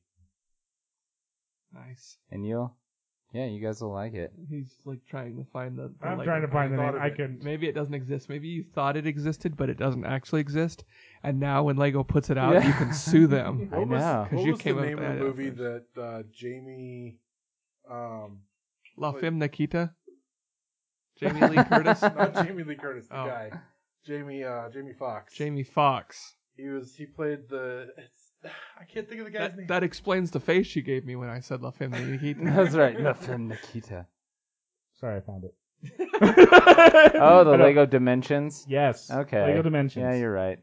Nice. And you guys will like it. He's like trying to find the I'm Lego trying to find the thought name. of I it. can. Maybe it doesn't exist. Maybe you thought it existed, but it doesn't actually exist. And now when Lego puts it out, Yeah. you can sue them. I know. 'Cause What you was came the up name with of the that movie first. that Jamie, La Femme Nikita? Jamie Lee Curtis? not Jamie Lee Curtis, the Oh. guy, Jamie Foxx. Jamie Foxx. He played the. I can't think of the guy's name. That explains the face she gave me when I said La Femme Nikita. That's right. Nothing, Nikita. Sorry, I found it. Oh, the I know. Lego Dimensions. Yes. Okay. Lego Dimensions. Yeah, you're right.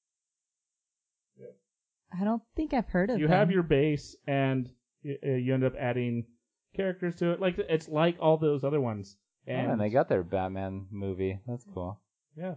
I don't think I've heard of You them. have your base, and you end up adding characters to it. Like it's like all those other ones. And they got their Batman movie. That's cool. Yeah.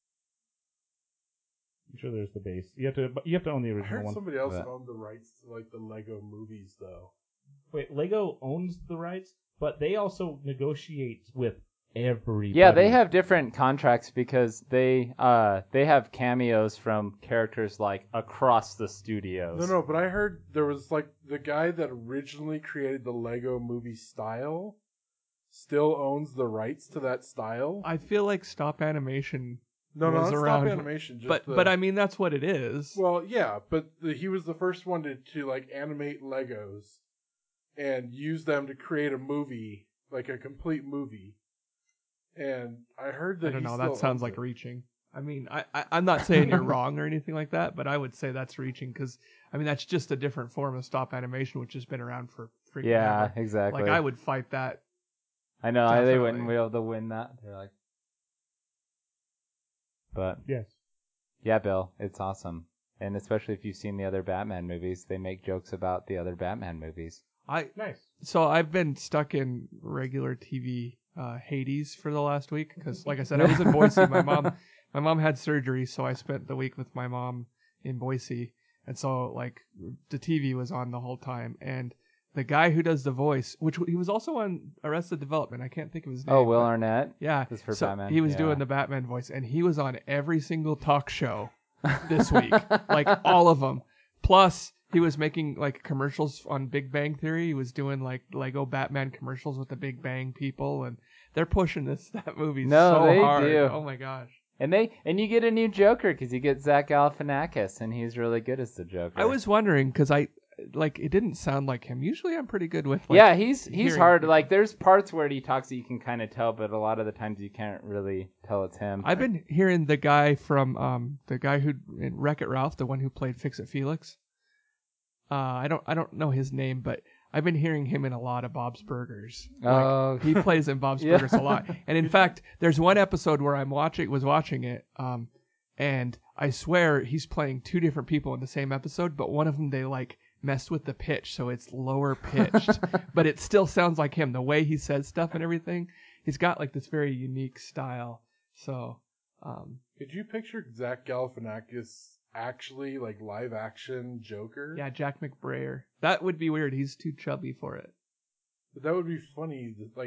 I'm sure there's the base. You have to own the I original heard one. somebody else But- owned the rights to like the Lego movies though. Wait, Lego owns the rights, but they also negotiate with everybody. Yeah, they have different contracts because they have cameos from characters like across the studios. No, but I heard there was like the guy that originally created the Lego movie style still owns the rights to that style. I feel like stop animation. No, was not around, stop animation. Just But I mean that's what it is. well, yeah, but he was the first one to like animate Legos and use them to create a movie, like a complete movie. And I heard that I don't he know. still That sounds owns like it. reaching. I mean, I'm not saying you're wrong or anything like that, but I would say that's reaching because I mean that's just a different form of stop animation, which has been around for freaking Yeah, ever. exactly. Like I would fight that. I know they Definitely. wouldn't be able to win that. They're like, but Yes. yeah, Bill, it's awesome, and especially if you've seen the other Batman movies, they make jokes about the other Batman movies. Nice. So I've been stuck in regular TV Hades for the last week because, like I said, I was in Boise. My mom had surgery, so I spent the week with my mom in Boise, and so like the TV was on the whole time. And the guy who does the voice, which he was also on Arrested Development, I can't think of his name. Oh, Will but- Arnett. Yeah, That's for so Batman, he was yeah. doing the Batman voice, and he was on every single talk show this week, like all of them. Plus, he was making like commercials on Big Bang Theory. He was doing like Lego Batman commercials with the Big Bang people, and they're pushing that movie No, so they hard. do. Oh my gosh! And you get a new Joker because you get Zach Galifianakis, and he's really good as the Joker. I was wondering because it didn't sound like him. Usually, I'm pretty good with yeah, he's hearing hard. people. Like there's parts where he talks that you can kind of tell, but a lot of the times you can't really tell it's him. I've been hearing the guy from the guy who in Wreck-It Ralph, the one who played Fix-It Felix. I don't know his name, but I've been hearing him in a lot of Bob's Burgers. Oh. He plays in Bob's Yeah. Burgers a lot. And in fact, there's one episode where was watching it, and I swear he's playing two different people in the same episode, but one of them they like messed with the pitch, so it's lower pitched, but it still sounds like him. The way he says stuff and everything, he's got like this very unique style. So, Could you picture Zach Galifianakis actually like live action Joker? yeah, Jack McBrayer. That would be weird. He's too chubby for it. But that would be funny. Like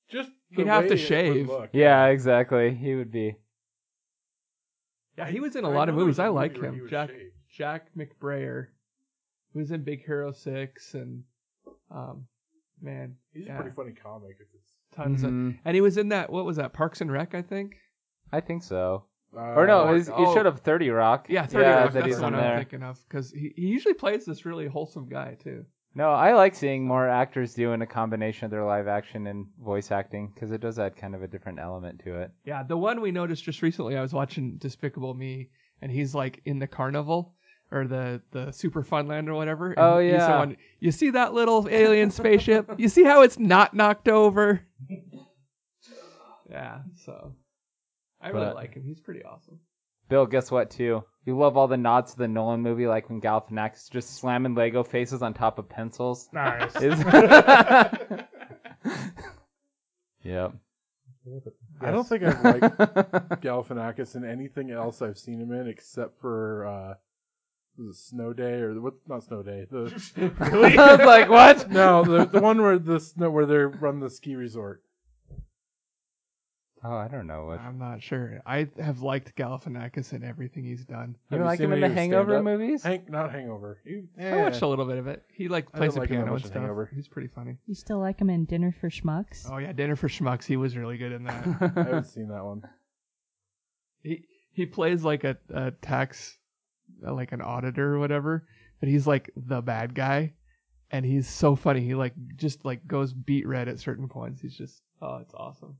Just He'd the have way to it would shave. look. Yeah, exactly. He would be. Yeah, he was in a I lot of know there movies. was a I movie like where he him. was Jack shaved. McBrayer. He was in Big Hero 6 and man, He's yeah, a pretty funny comic. If it's tons of, Mhm. and he was in that, what was that, Parks and Rec, I think? I think so. Or no, Or- you should have 30 Rock. Yeah, 30 Rock, that that's he's the one on I'm there. thinking of, because he usually plays this really wholesome guy, too. No, I like seeing more actors doing a combination of their live action and voice acting because it does add kind of a different element to it. Yeah, the one we noticed just recently, I was watching Despicable Me, and he's like in the carnival, or the Super Funland or whatever. And Oh, he's the yeah. one, you see that little alien spaceship? You see how it's not knocked over? Yeah, so I really But- like him. He's pretty awesome. Bill, guess what, too? You love all the nods to the Nolan movie, like when Galifianakis is just slamming Lego faces on top of pencils. Nice. Yep. I don't think I've liked Galifianakis in anything else I've seen him in except for was it Snow Day or what? Not Snow Day. The I was like, what? no, the one where where they run the ski resort. Oh, I don't know what. I'm not sure. I have liked Galifianakis in everything he's done. You Have you like seen him in the any of his Hangover stand-up? movies? Not Hangover. I watched a little bit of it. He like I plays didn't the like him that piano much and in stuff. Hangover. He's pretty funny. You still like him in Dinner for Schmucks? Oh yeah, Dinner for Schmucks. He was really good in that. I haven't seen that one. He plays like a tax, like an auditor or whatever, but he's like the bad guy, and he's so funny. He like just like goes beet red at certain points. He's just it's awesome.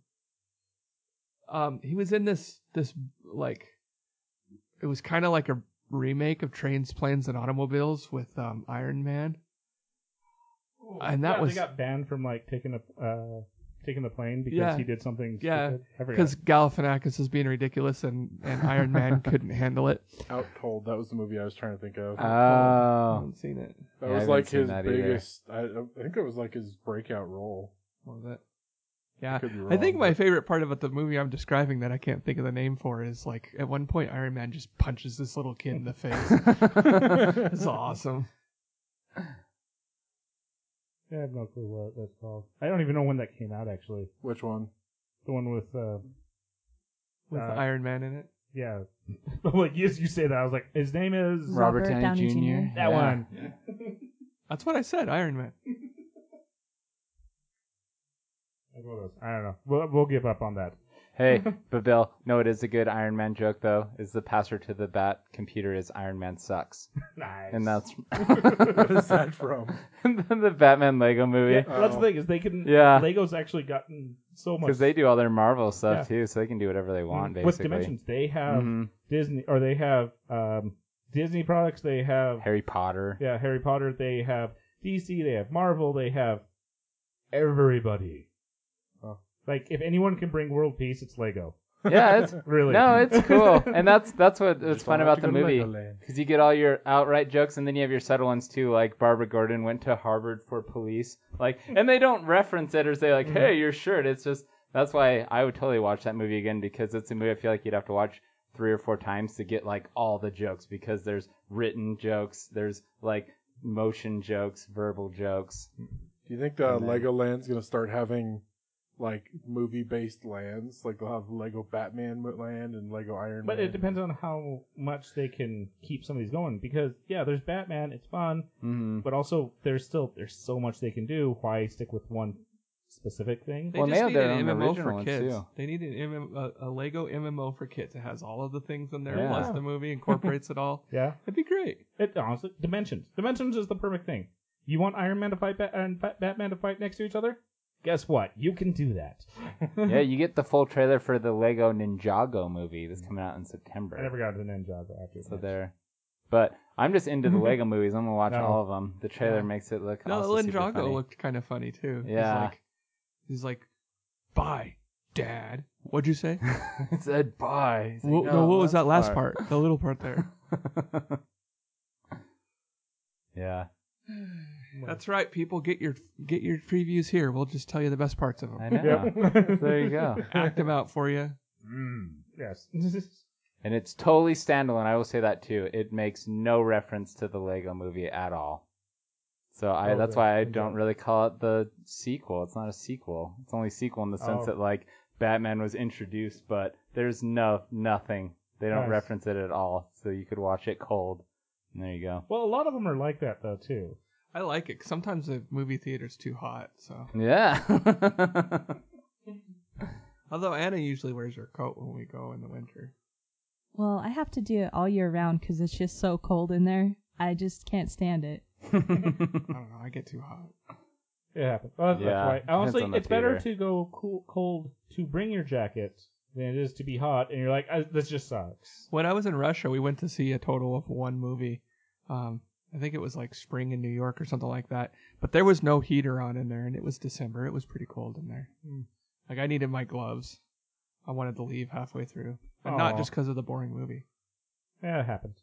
He was in this like, it was kind of like a remake of Trains, Planes, and Automobiles with Iron Man. And that was- they got banned from like taking the plane because Yeah. he did something Yeah, stupid. I forgot. because Galifianakis is being ridiculous, and Iron Man couldn't handle it. Out Cold. That was the movie I was trying to think of. I Oh. haven't seen it. That Yeah, I was haven't like seen his that either. biggest. I think it was like his breakout role. What was it? Yeah, Could be I think wrong, my but- favorite part about the movie I'm describing that I can't think of the name for is like at one point Iron Man just punches this little kid in the face. It's awesome. I have no clue what that's called. I don't even know when that came out. Actually, Which one? the one with With Iron Man in it. yeah. Like yes, you say that. I was like, his name is Robert Downey Jr. that one. That's what I said, Iron Man. I don't know. We'll give up on that. Hey, but Bill, no, it is a good Iron Man joke though. Is the password to the Bat computer is Iron Man sucks, Nice. and that's What is that from? the Batman Lego movie. yeah. That's the thing is they can. Yeah. Lego's actually gotten so much Because they do all their Marvel stuff Yeah. too, so they can do whatever they want, with basically. Dimensions. They have Mhm. Disney, or they have Disney products. They have Harry Potter. yeah, Harry Potter. They have DC. They have Marvel. They have everybody. Oh. Like if anyone can bring world peace, it's Lego. Yeah, it's Really? no, it's cool, and that's what was Just fun don't about have the to go to movie. Legoland. Because you get all your outright jokes, and then you have your subtle ones too, like Barbara Gordon went to Harvard for police, like, and they don't reference it or say like, "Hey, your shirt." It's just that's why I would totally watch that movie again because it's a movie I feel like you'd have to watch 3 or 4 times to get like all the jokes because there's written jokes, there's like motion jokes, verbal jokes. Do you think And then- Legoland's gonna start having like movie-based lands? Like they'll have Lego Batman land and Lego Iron But Man. it depends on how much they can keep some of these going. Because yeah, there's Batman, it's fun, Mm-hmm. but also there's so much they can do. Why stick with one specific thing? They Well, they just have need their an own MMO original for ones, kids. too. They need a Lego MMO for kids. It has all of the things in there, Yeah. plus the movie incorporates it all. Yeah, It'd be great. it honestly Dimensions. Dimensions is the perfect thing. You want Iron Man to fight and Batman to fight next to each other? Guess what? You can do that. Yeah, you get the full trailer for the Lego Ninjago movie that's coming out in September. I never got to Ninjago after So that. there. But I'm just into the Lego movies. I'm gonna watch No. all of them. The trailer Yeah. makes it look No, also super Ninjago funny. looked kind of funny too. Yeah. He's like, bye, Dad. What'd you say? It said bye. He's like, Well, no, what was that last part? part? The little part there. Yeah, That's right, people. Get your previews here. We'll just tell you the best parts of I them. know. Yep. There you go. Act them out for you. Yes. And it's totally standalone. I will say that too. It makes no reference to the Lego movie at all. So that's why I don't really call it the sequel. It's not a sequel. It's only a sequel in the sense that like Batman was introduced, but there's nothing. They don't reference it at all. So you could watch it cold. And there you go. Well, a lot of them are like that though too. I like it. Sometimes the movie theater's too hot, so. Yeah. Although Anna usually wears her coat when we go in the winter. Well, I have to do it all year round because it's just so cold in there. I just can't stand it. I don't know. I get too hot. It happens. Well, Yeah, that's why. Honestly, depends on the it's better theater. to go cold to bring your jacket than it is to be hot, and you're like, this just sucks. When I was in Russia, we went to see a total of one movie. I think it was like spring in New York or something like that. But there was no heater on in there, and it was December. It was pretty cold in there. Like, I needed my gloves. I wanted to leave halfway through. And not just because of the boring movie. Yeah, it happens.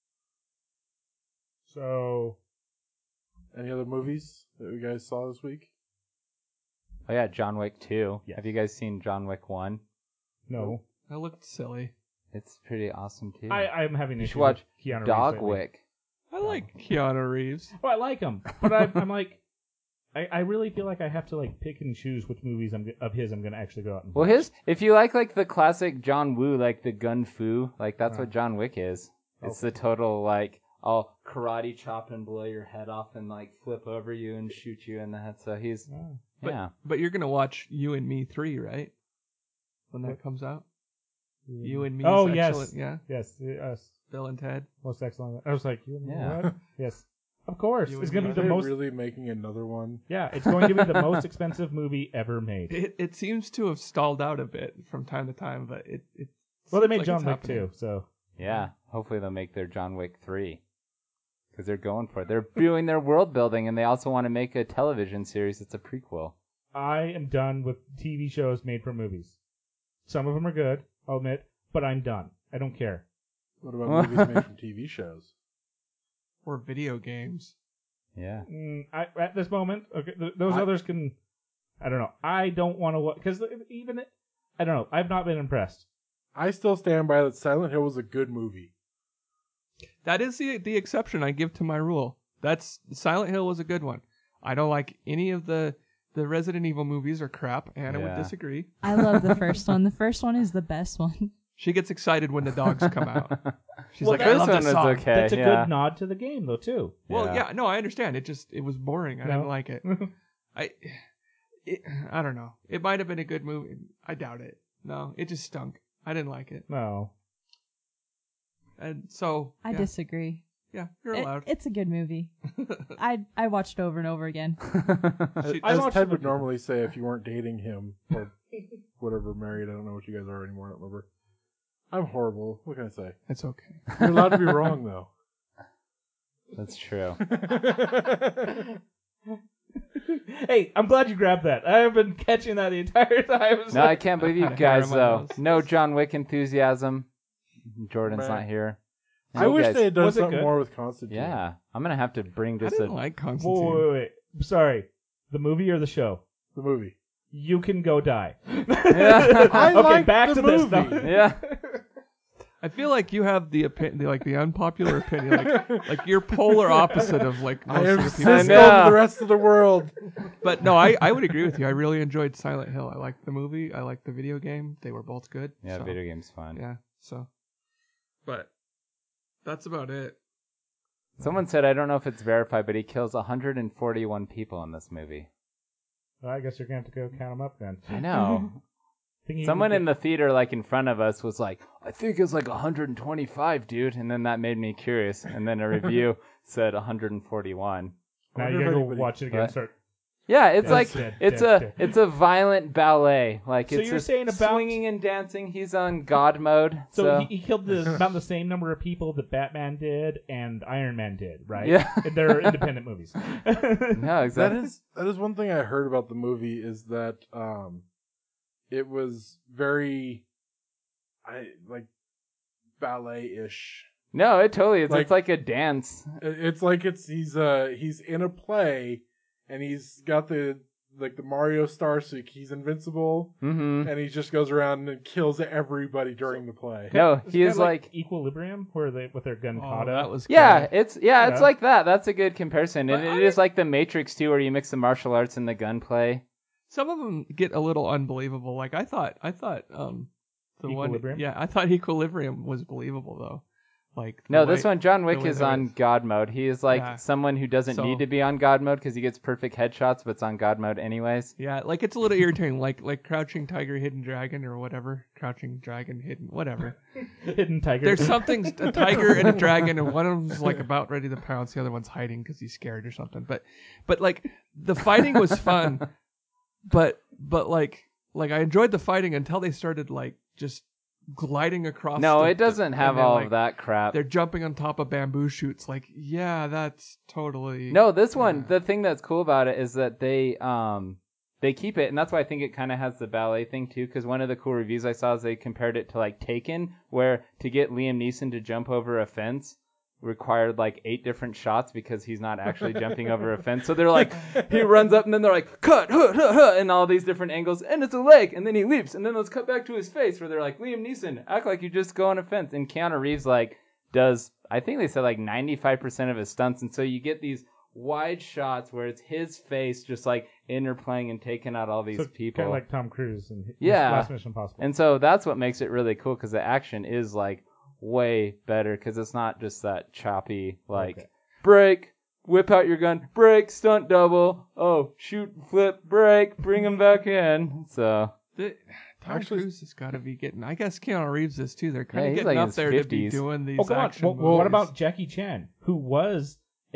So, Any other movies that you guys saw this week? Oh yeah, John Wick 2. Yes. Have you guys seen John Wick 1? no. That looked silly. It's pretty awesome too. I'm having you issues should watch with Keanu Reeves Dog lately. Wick. I like Keanu Reeves. Well, I like him, but I'm like, I really feel like I have to like pick and choose which movies of his I'm going to actually go out and Well, watch. if you like the classic John Woo, like the gun fu, like that's what John Wick is. It's the total like I'll karate chop and blow your head off and like flip over you and shoot you in the head. So he's yeah. But you're going to watch You and Me 3, right? When that comes out? You and Me. Oh, is yes. excellent. Yeah. Yes, us. Bill and Ted. Most excellent. I was like, you Yeah. what? Yes. Of course. You It's and going to me. be Are the they most. really making another one? Yeah, it's going to be the most expensive movie ever made. It seems to have stalled out a bit from time to time, but it Well, they seems made like John it's Wick happening. too, so Yeah. Hopefully they'll make their John Wick 3. Because they're going for it. They're doing their world building and they also want to make a television series that's a prequel. I am done with TV shows made from movies. Some of them are good, I'll admit, but I'm done. I don't care. What about movies made from TV shows? Or video games. Yeah. At this moment, okay, those others can. I don't know. I don't want to watch because even I don't know. I've not been impressed. I still stand by that Silent Hill was a good movie. That is the exception I give to my rule. That's Silent Hill was a good one. I don't like any of the Resident Evil movies are crap. Anna would Yeah. disagree. I love the first one. The first one is the best one. She gets excited when the dogs come out. She's Well, like, I This love one this was song. okay. That's a yeah. good nod to the game, though, too. Well, Yeah. yeah, no, I understand. It was boring. I No. didn't like it. I don't know. It might have been a good movie. I doubt it. No, it just stunk. I didn't like it. No. And so I disagree. Yeah, you're allowed. It's a good movie. I watched it over and over again. As I watched Ted it would with- normally say if you weren't dating him or whatever, married, I don't know what you guys are anymore, I don't remember. I'm horrible. What can I say? It's okay. You're allowed to be wrong, though. That's true. Hey, I'm glad you grabbed that. I have been catching that the entire time. It's No, I like- can't believe you had a hair guys, on my though. nose. No John Wick enthusiasm. Jordan's Man. not here. I You wish guys- they had done Was it something good? more with Constantine. Yeah. I'm going to have to bring I just didn't a... like Whoa, Constantine. wait. Sorry. The movie or the show? The movie. You can go die. I Okay, liked back the to this. movie. No. Yeah. I feel like you have the unpopular opinion, like you're polar opposite of like I most am of the people. Cisco know. to the rest of the world. But no, I would agree with you. I really enjoyed Silent Hill. I liked the movie. I liked the video game. They were both good. Yeah, so, video game's fun. Yeah. So, but that's about it. Someone said, I don't know if it's verified, but he kills 141 people in this movie. Well, I guess you're going to have to go count them up then. I know. Thinking you Someone could in the theater, like in front of us, was like, I think it's like 125, dude. And then that made me curious. And then a review said 141. Now I you wonder gotta if go anybody- watch it again. What? Start. Yeah, it's Dead, like dead, it's dead, a it's a violent ballet. Like So it's you're just saying about- swinging and dancing. He's on God mode. So he killed about the same number of people that Batman did and Iron Man did, right? Yeah. And they're independent movies. no, exactly. That is one thing I heard about the movie is that it was very like ballet-ish. No, it totally is. Like- It's like a dance. It's like he's in a play and he's got the like the Mario Star, so he's invincible, Mm-hmm. and he just goes around and kills everybody during the play. No, Is he it is kinda like Equilibrium, where they with their gun Oh, kata. that was yeah, cool. it's Yeah. like that. That's a good comparison. But And it is like the Matrix too, where you mix the martial arts and the gunplay. Some of them get a little unbelievable. Like I thought the Equilibrium? one, yeah, I thought Equilibrium was believable though. Like the No, way- this one, John Wick way is there on is- God mode. He is like Yeah. someone who doesn't So- need to be on God mode because he gets perfect headshots, but it's on God mode anyways. Yeah, like it's a little irritating. Like Crouching Tiger, Hidden Dragon, or whatever. Crouching Dragon, Hidden, whatever. Hidden Tiger. There's something a tiger and a dragon, and one of them's like about ready to pounce, the other one's hiding because he's scared or something. But like the fighting was fun, but like I enjoyed the fighting until they started like just gliding across. No, the- it doesn't and have they're, all like, of that crap. They're jumping on top of bamboo shoots. Like, yeah, that's totally No, this one, Yeah. the thing that's cool about it is that they keep it, and that's why I think it kind of has the ballet thing too. Because one of the cool reviews I saw is they compared it to like Taken, where to get Liam Neeson to jump over a fence required like 8 different shots because he's not actually jumping over a fence. So they're like, he runs up and then they're like, cut, and all these different angles, and it's a leg, and then he leaps, and then let's cut back to his face where they're like, Liam Neeson, act like you just go on a fence. And Keanu Reeves like does, I think they said like 95% of his stunts, and so you get these wide shots where it's his face just like interplaying and taking out all these people. Kind of like Tom Cruise and Yeah. Last Mission Impossible. And so that's what makes it really cool because the action is like way better because it's not just that choppy like Okay. break, whip out your gun, break, stunt double, oh shoot, flip, break, bring him back in. So Tom Actually- Cruise has got to be getting. I guess Keanu Reeves is too. They're kind Yeah, of he's getting like in up his there to be 50s. doing these Oh, come on. action Well, movies. what about Jackie Chan, who was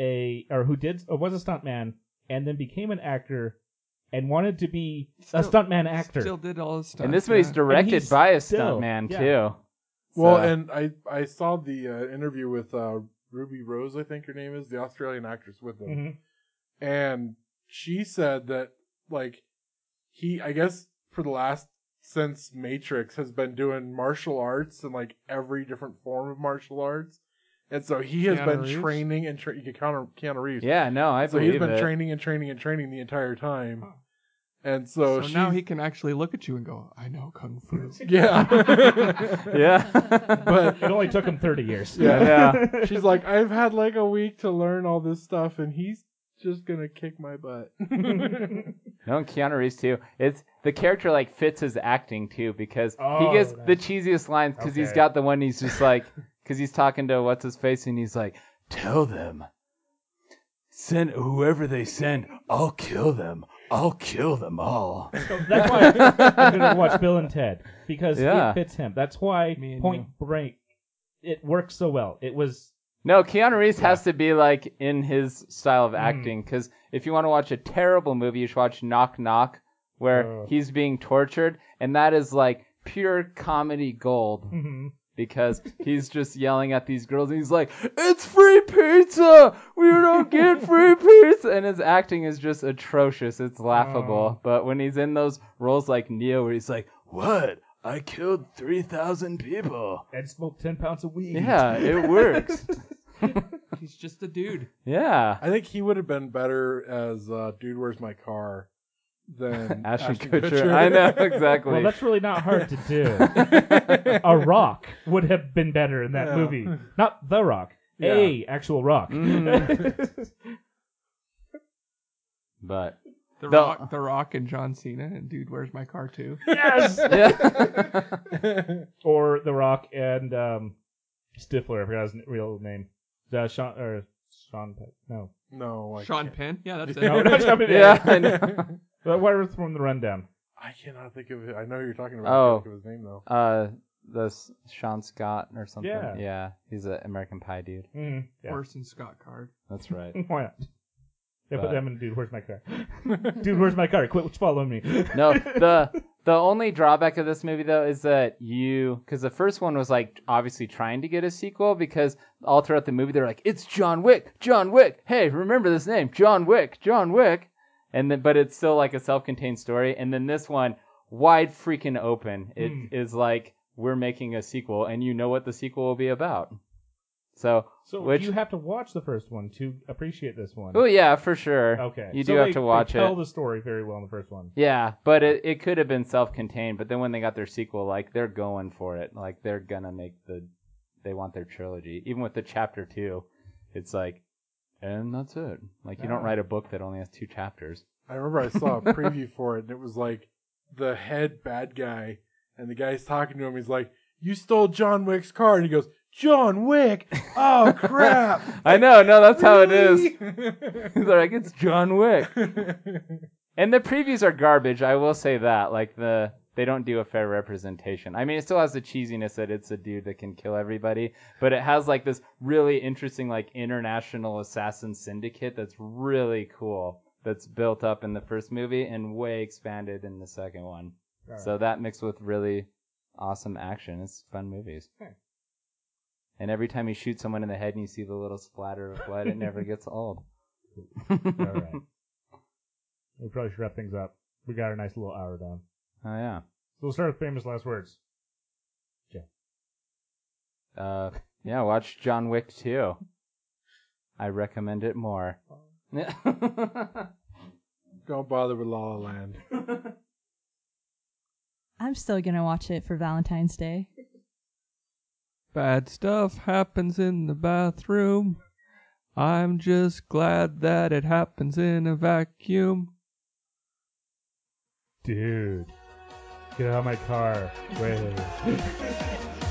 was a stuntman and then became an actor and wanted to be a Still- stuntman actor? Still did all this stuff. and this movie's directed he's by a still- stuntman yeah. too. Well, So- and I saw the interview with Ruby Rose, I think her name is, the Australian actress with them. Mhm. And she said that, like, he, I guess, for the last, since Matrix, has been doing martial arts and, like, every different form of martial arts. And so he has Keanu been Reeves? training and Keanu Reeves. Yeah, no, I So believe he's been it. training and training and training the entire time. Huh. And so, So now she's- he can actually look at you and go, "I know kung fu." yeah. Yeah. But It only took him 30 years. Yeah. she's like, I've had like a week to learn all this stuff, and he's just gonna kick my butt. No, and Keanu Reeves too. It's the character like fits his acting too because Oh, he gets nice. the cheesiest lines because he's Okay. got the one he's just like because he's talking to what's his face and he's like, "Tell them, send whoever they send, I'll kill them. I'll kill them all." So that's why I'm going to watch Bill and Ted, because Yeah. it fits him. That's why Me and Point Break, it works so well. It was... No, Keanu Reeves Yeah. has to be like in his style of Mm. acting because if you want to watch a terrible movie, you should watch Knock Knock, where Oh. he's being tortured, and that is like pure comedy gold. Mhm. Because he's just yelling at these girls and he's like, "It's free pizza! We don't get free pizza!" And his acting is just atrocious. It's laughable. Oh. But when he's in those roles like Neo where he's like, "What? I killed 3,000 people." And smoked 10 pounds of weed. Yeah, it works. He's just a dude. Yeah. I think he would have been better as Dude, Where's My Car than Ashton Ashton Kutcher. I know, exactly. Well, that's really not hard to do. A Rock would have been better in that Yeah. movie. Not The Rock. Yeah. A actual Rock. Mhm. But The The- Rock, and John Cena and Dude, Where's My Car too? Yes! yeah. Or The Rock and Stifler. I forgot his real name. Sean Penn. No. no, Sean Penn. Yeah, that's it. No, not Sean Penn. Yeah, I know. Whatever from the rundown. I cannot think of it. I know who you're talking about. Oh. I can't think of his name though. Sean Scott or something. Yeah. Yeah, he's an American Pie dude. Mm, yeah. Orson Scott Card. That's right. Why not? Yeah, put But- them in Dude, Where's My Car? Dude, Where's My Car? Quit following me. No, the only drawback of this movie though is that because the first one was like obviously trying to get a sequel because all throughout the movie they're like, "It's John Wick, John Wick. Hey, remember this name, John Wick, John Wick." And then, but it's still like a self-contained story. And then this one, wide freaking open. It is like we're making a sequel, and you know what the sequel will be about. So So you have to watch the first one to appreciate this one. oh yeah, for sure. Okay. You So do have to watch they tell it. the story very well in the first one. Yeah, but it could have been self-contained. But then when they got their sequel, like they're going for it. Like they're gonna make they want their trilogy. Even with the chapter 2, it's like, and that's it. Like you don't write a book that only has 2 chapters. I remember I saw a preview for it, and it was like the head bad guy, and the guy's talking to him. He's like, "You stole John Wick's car," and he goes, "John Wick? Oh crap!" I know, no, that's how it is. Really? They're like, it's John Wick. And the previews are garbage. I will say that. Like they don't do a fair representation. I mean, it still has the cheesiness that it's a dude that can kill everybody, but it has like this really interesting like international assassin syndicate that's really cool. That's built up in the first movie and way expanded in the second one. All So right. that mixed with really awesome action. It's fun movies. Okay. And every time you shoot someone in the head and you see the little splatter of blood, it never gets old. All right. We probably should wrap things up. We got a nice little hour down. Oh yeah. So we'll start with famous last words. Yeah, watch John Wick 2. I recommend it more. Don't bother with La La Land. I'm still gonna watch it for Valentine's Day. Bad stuff happens in the bathroom. I'm just glad that it happens in a vacuum. Dude. Get out of my car. Wait.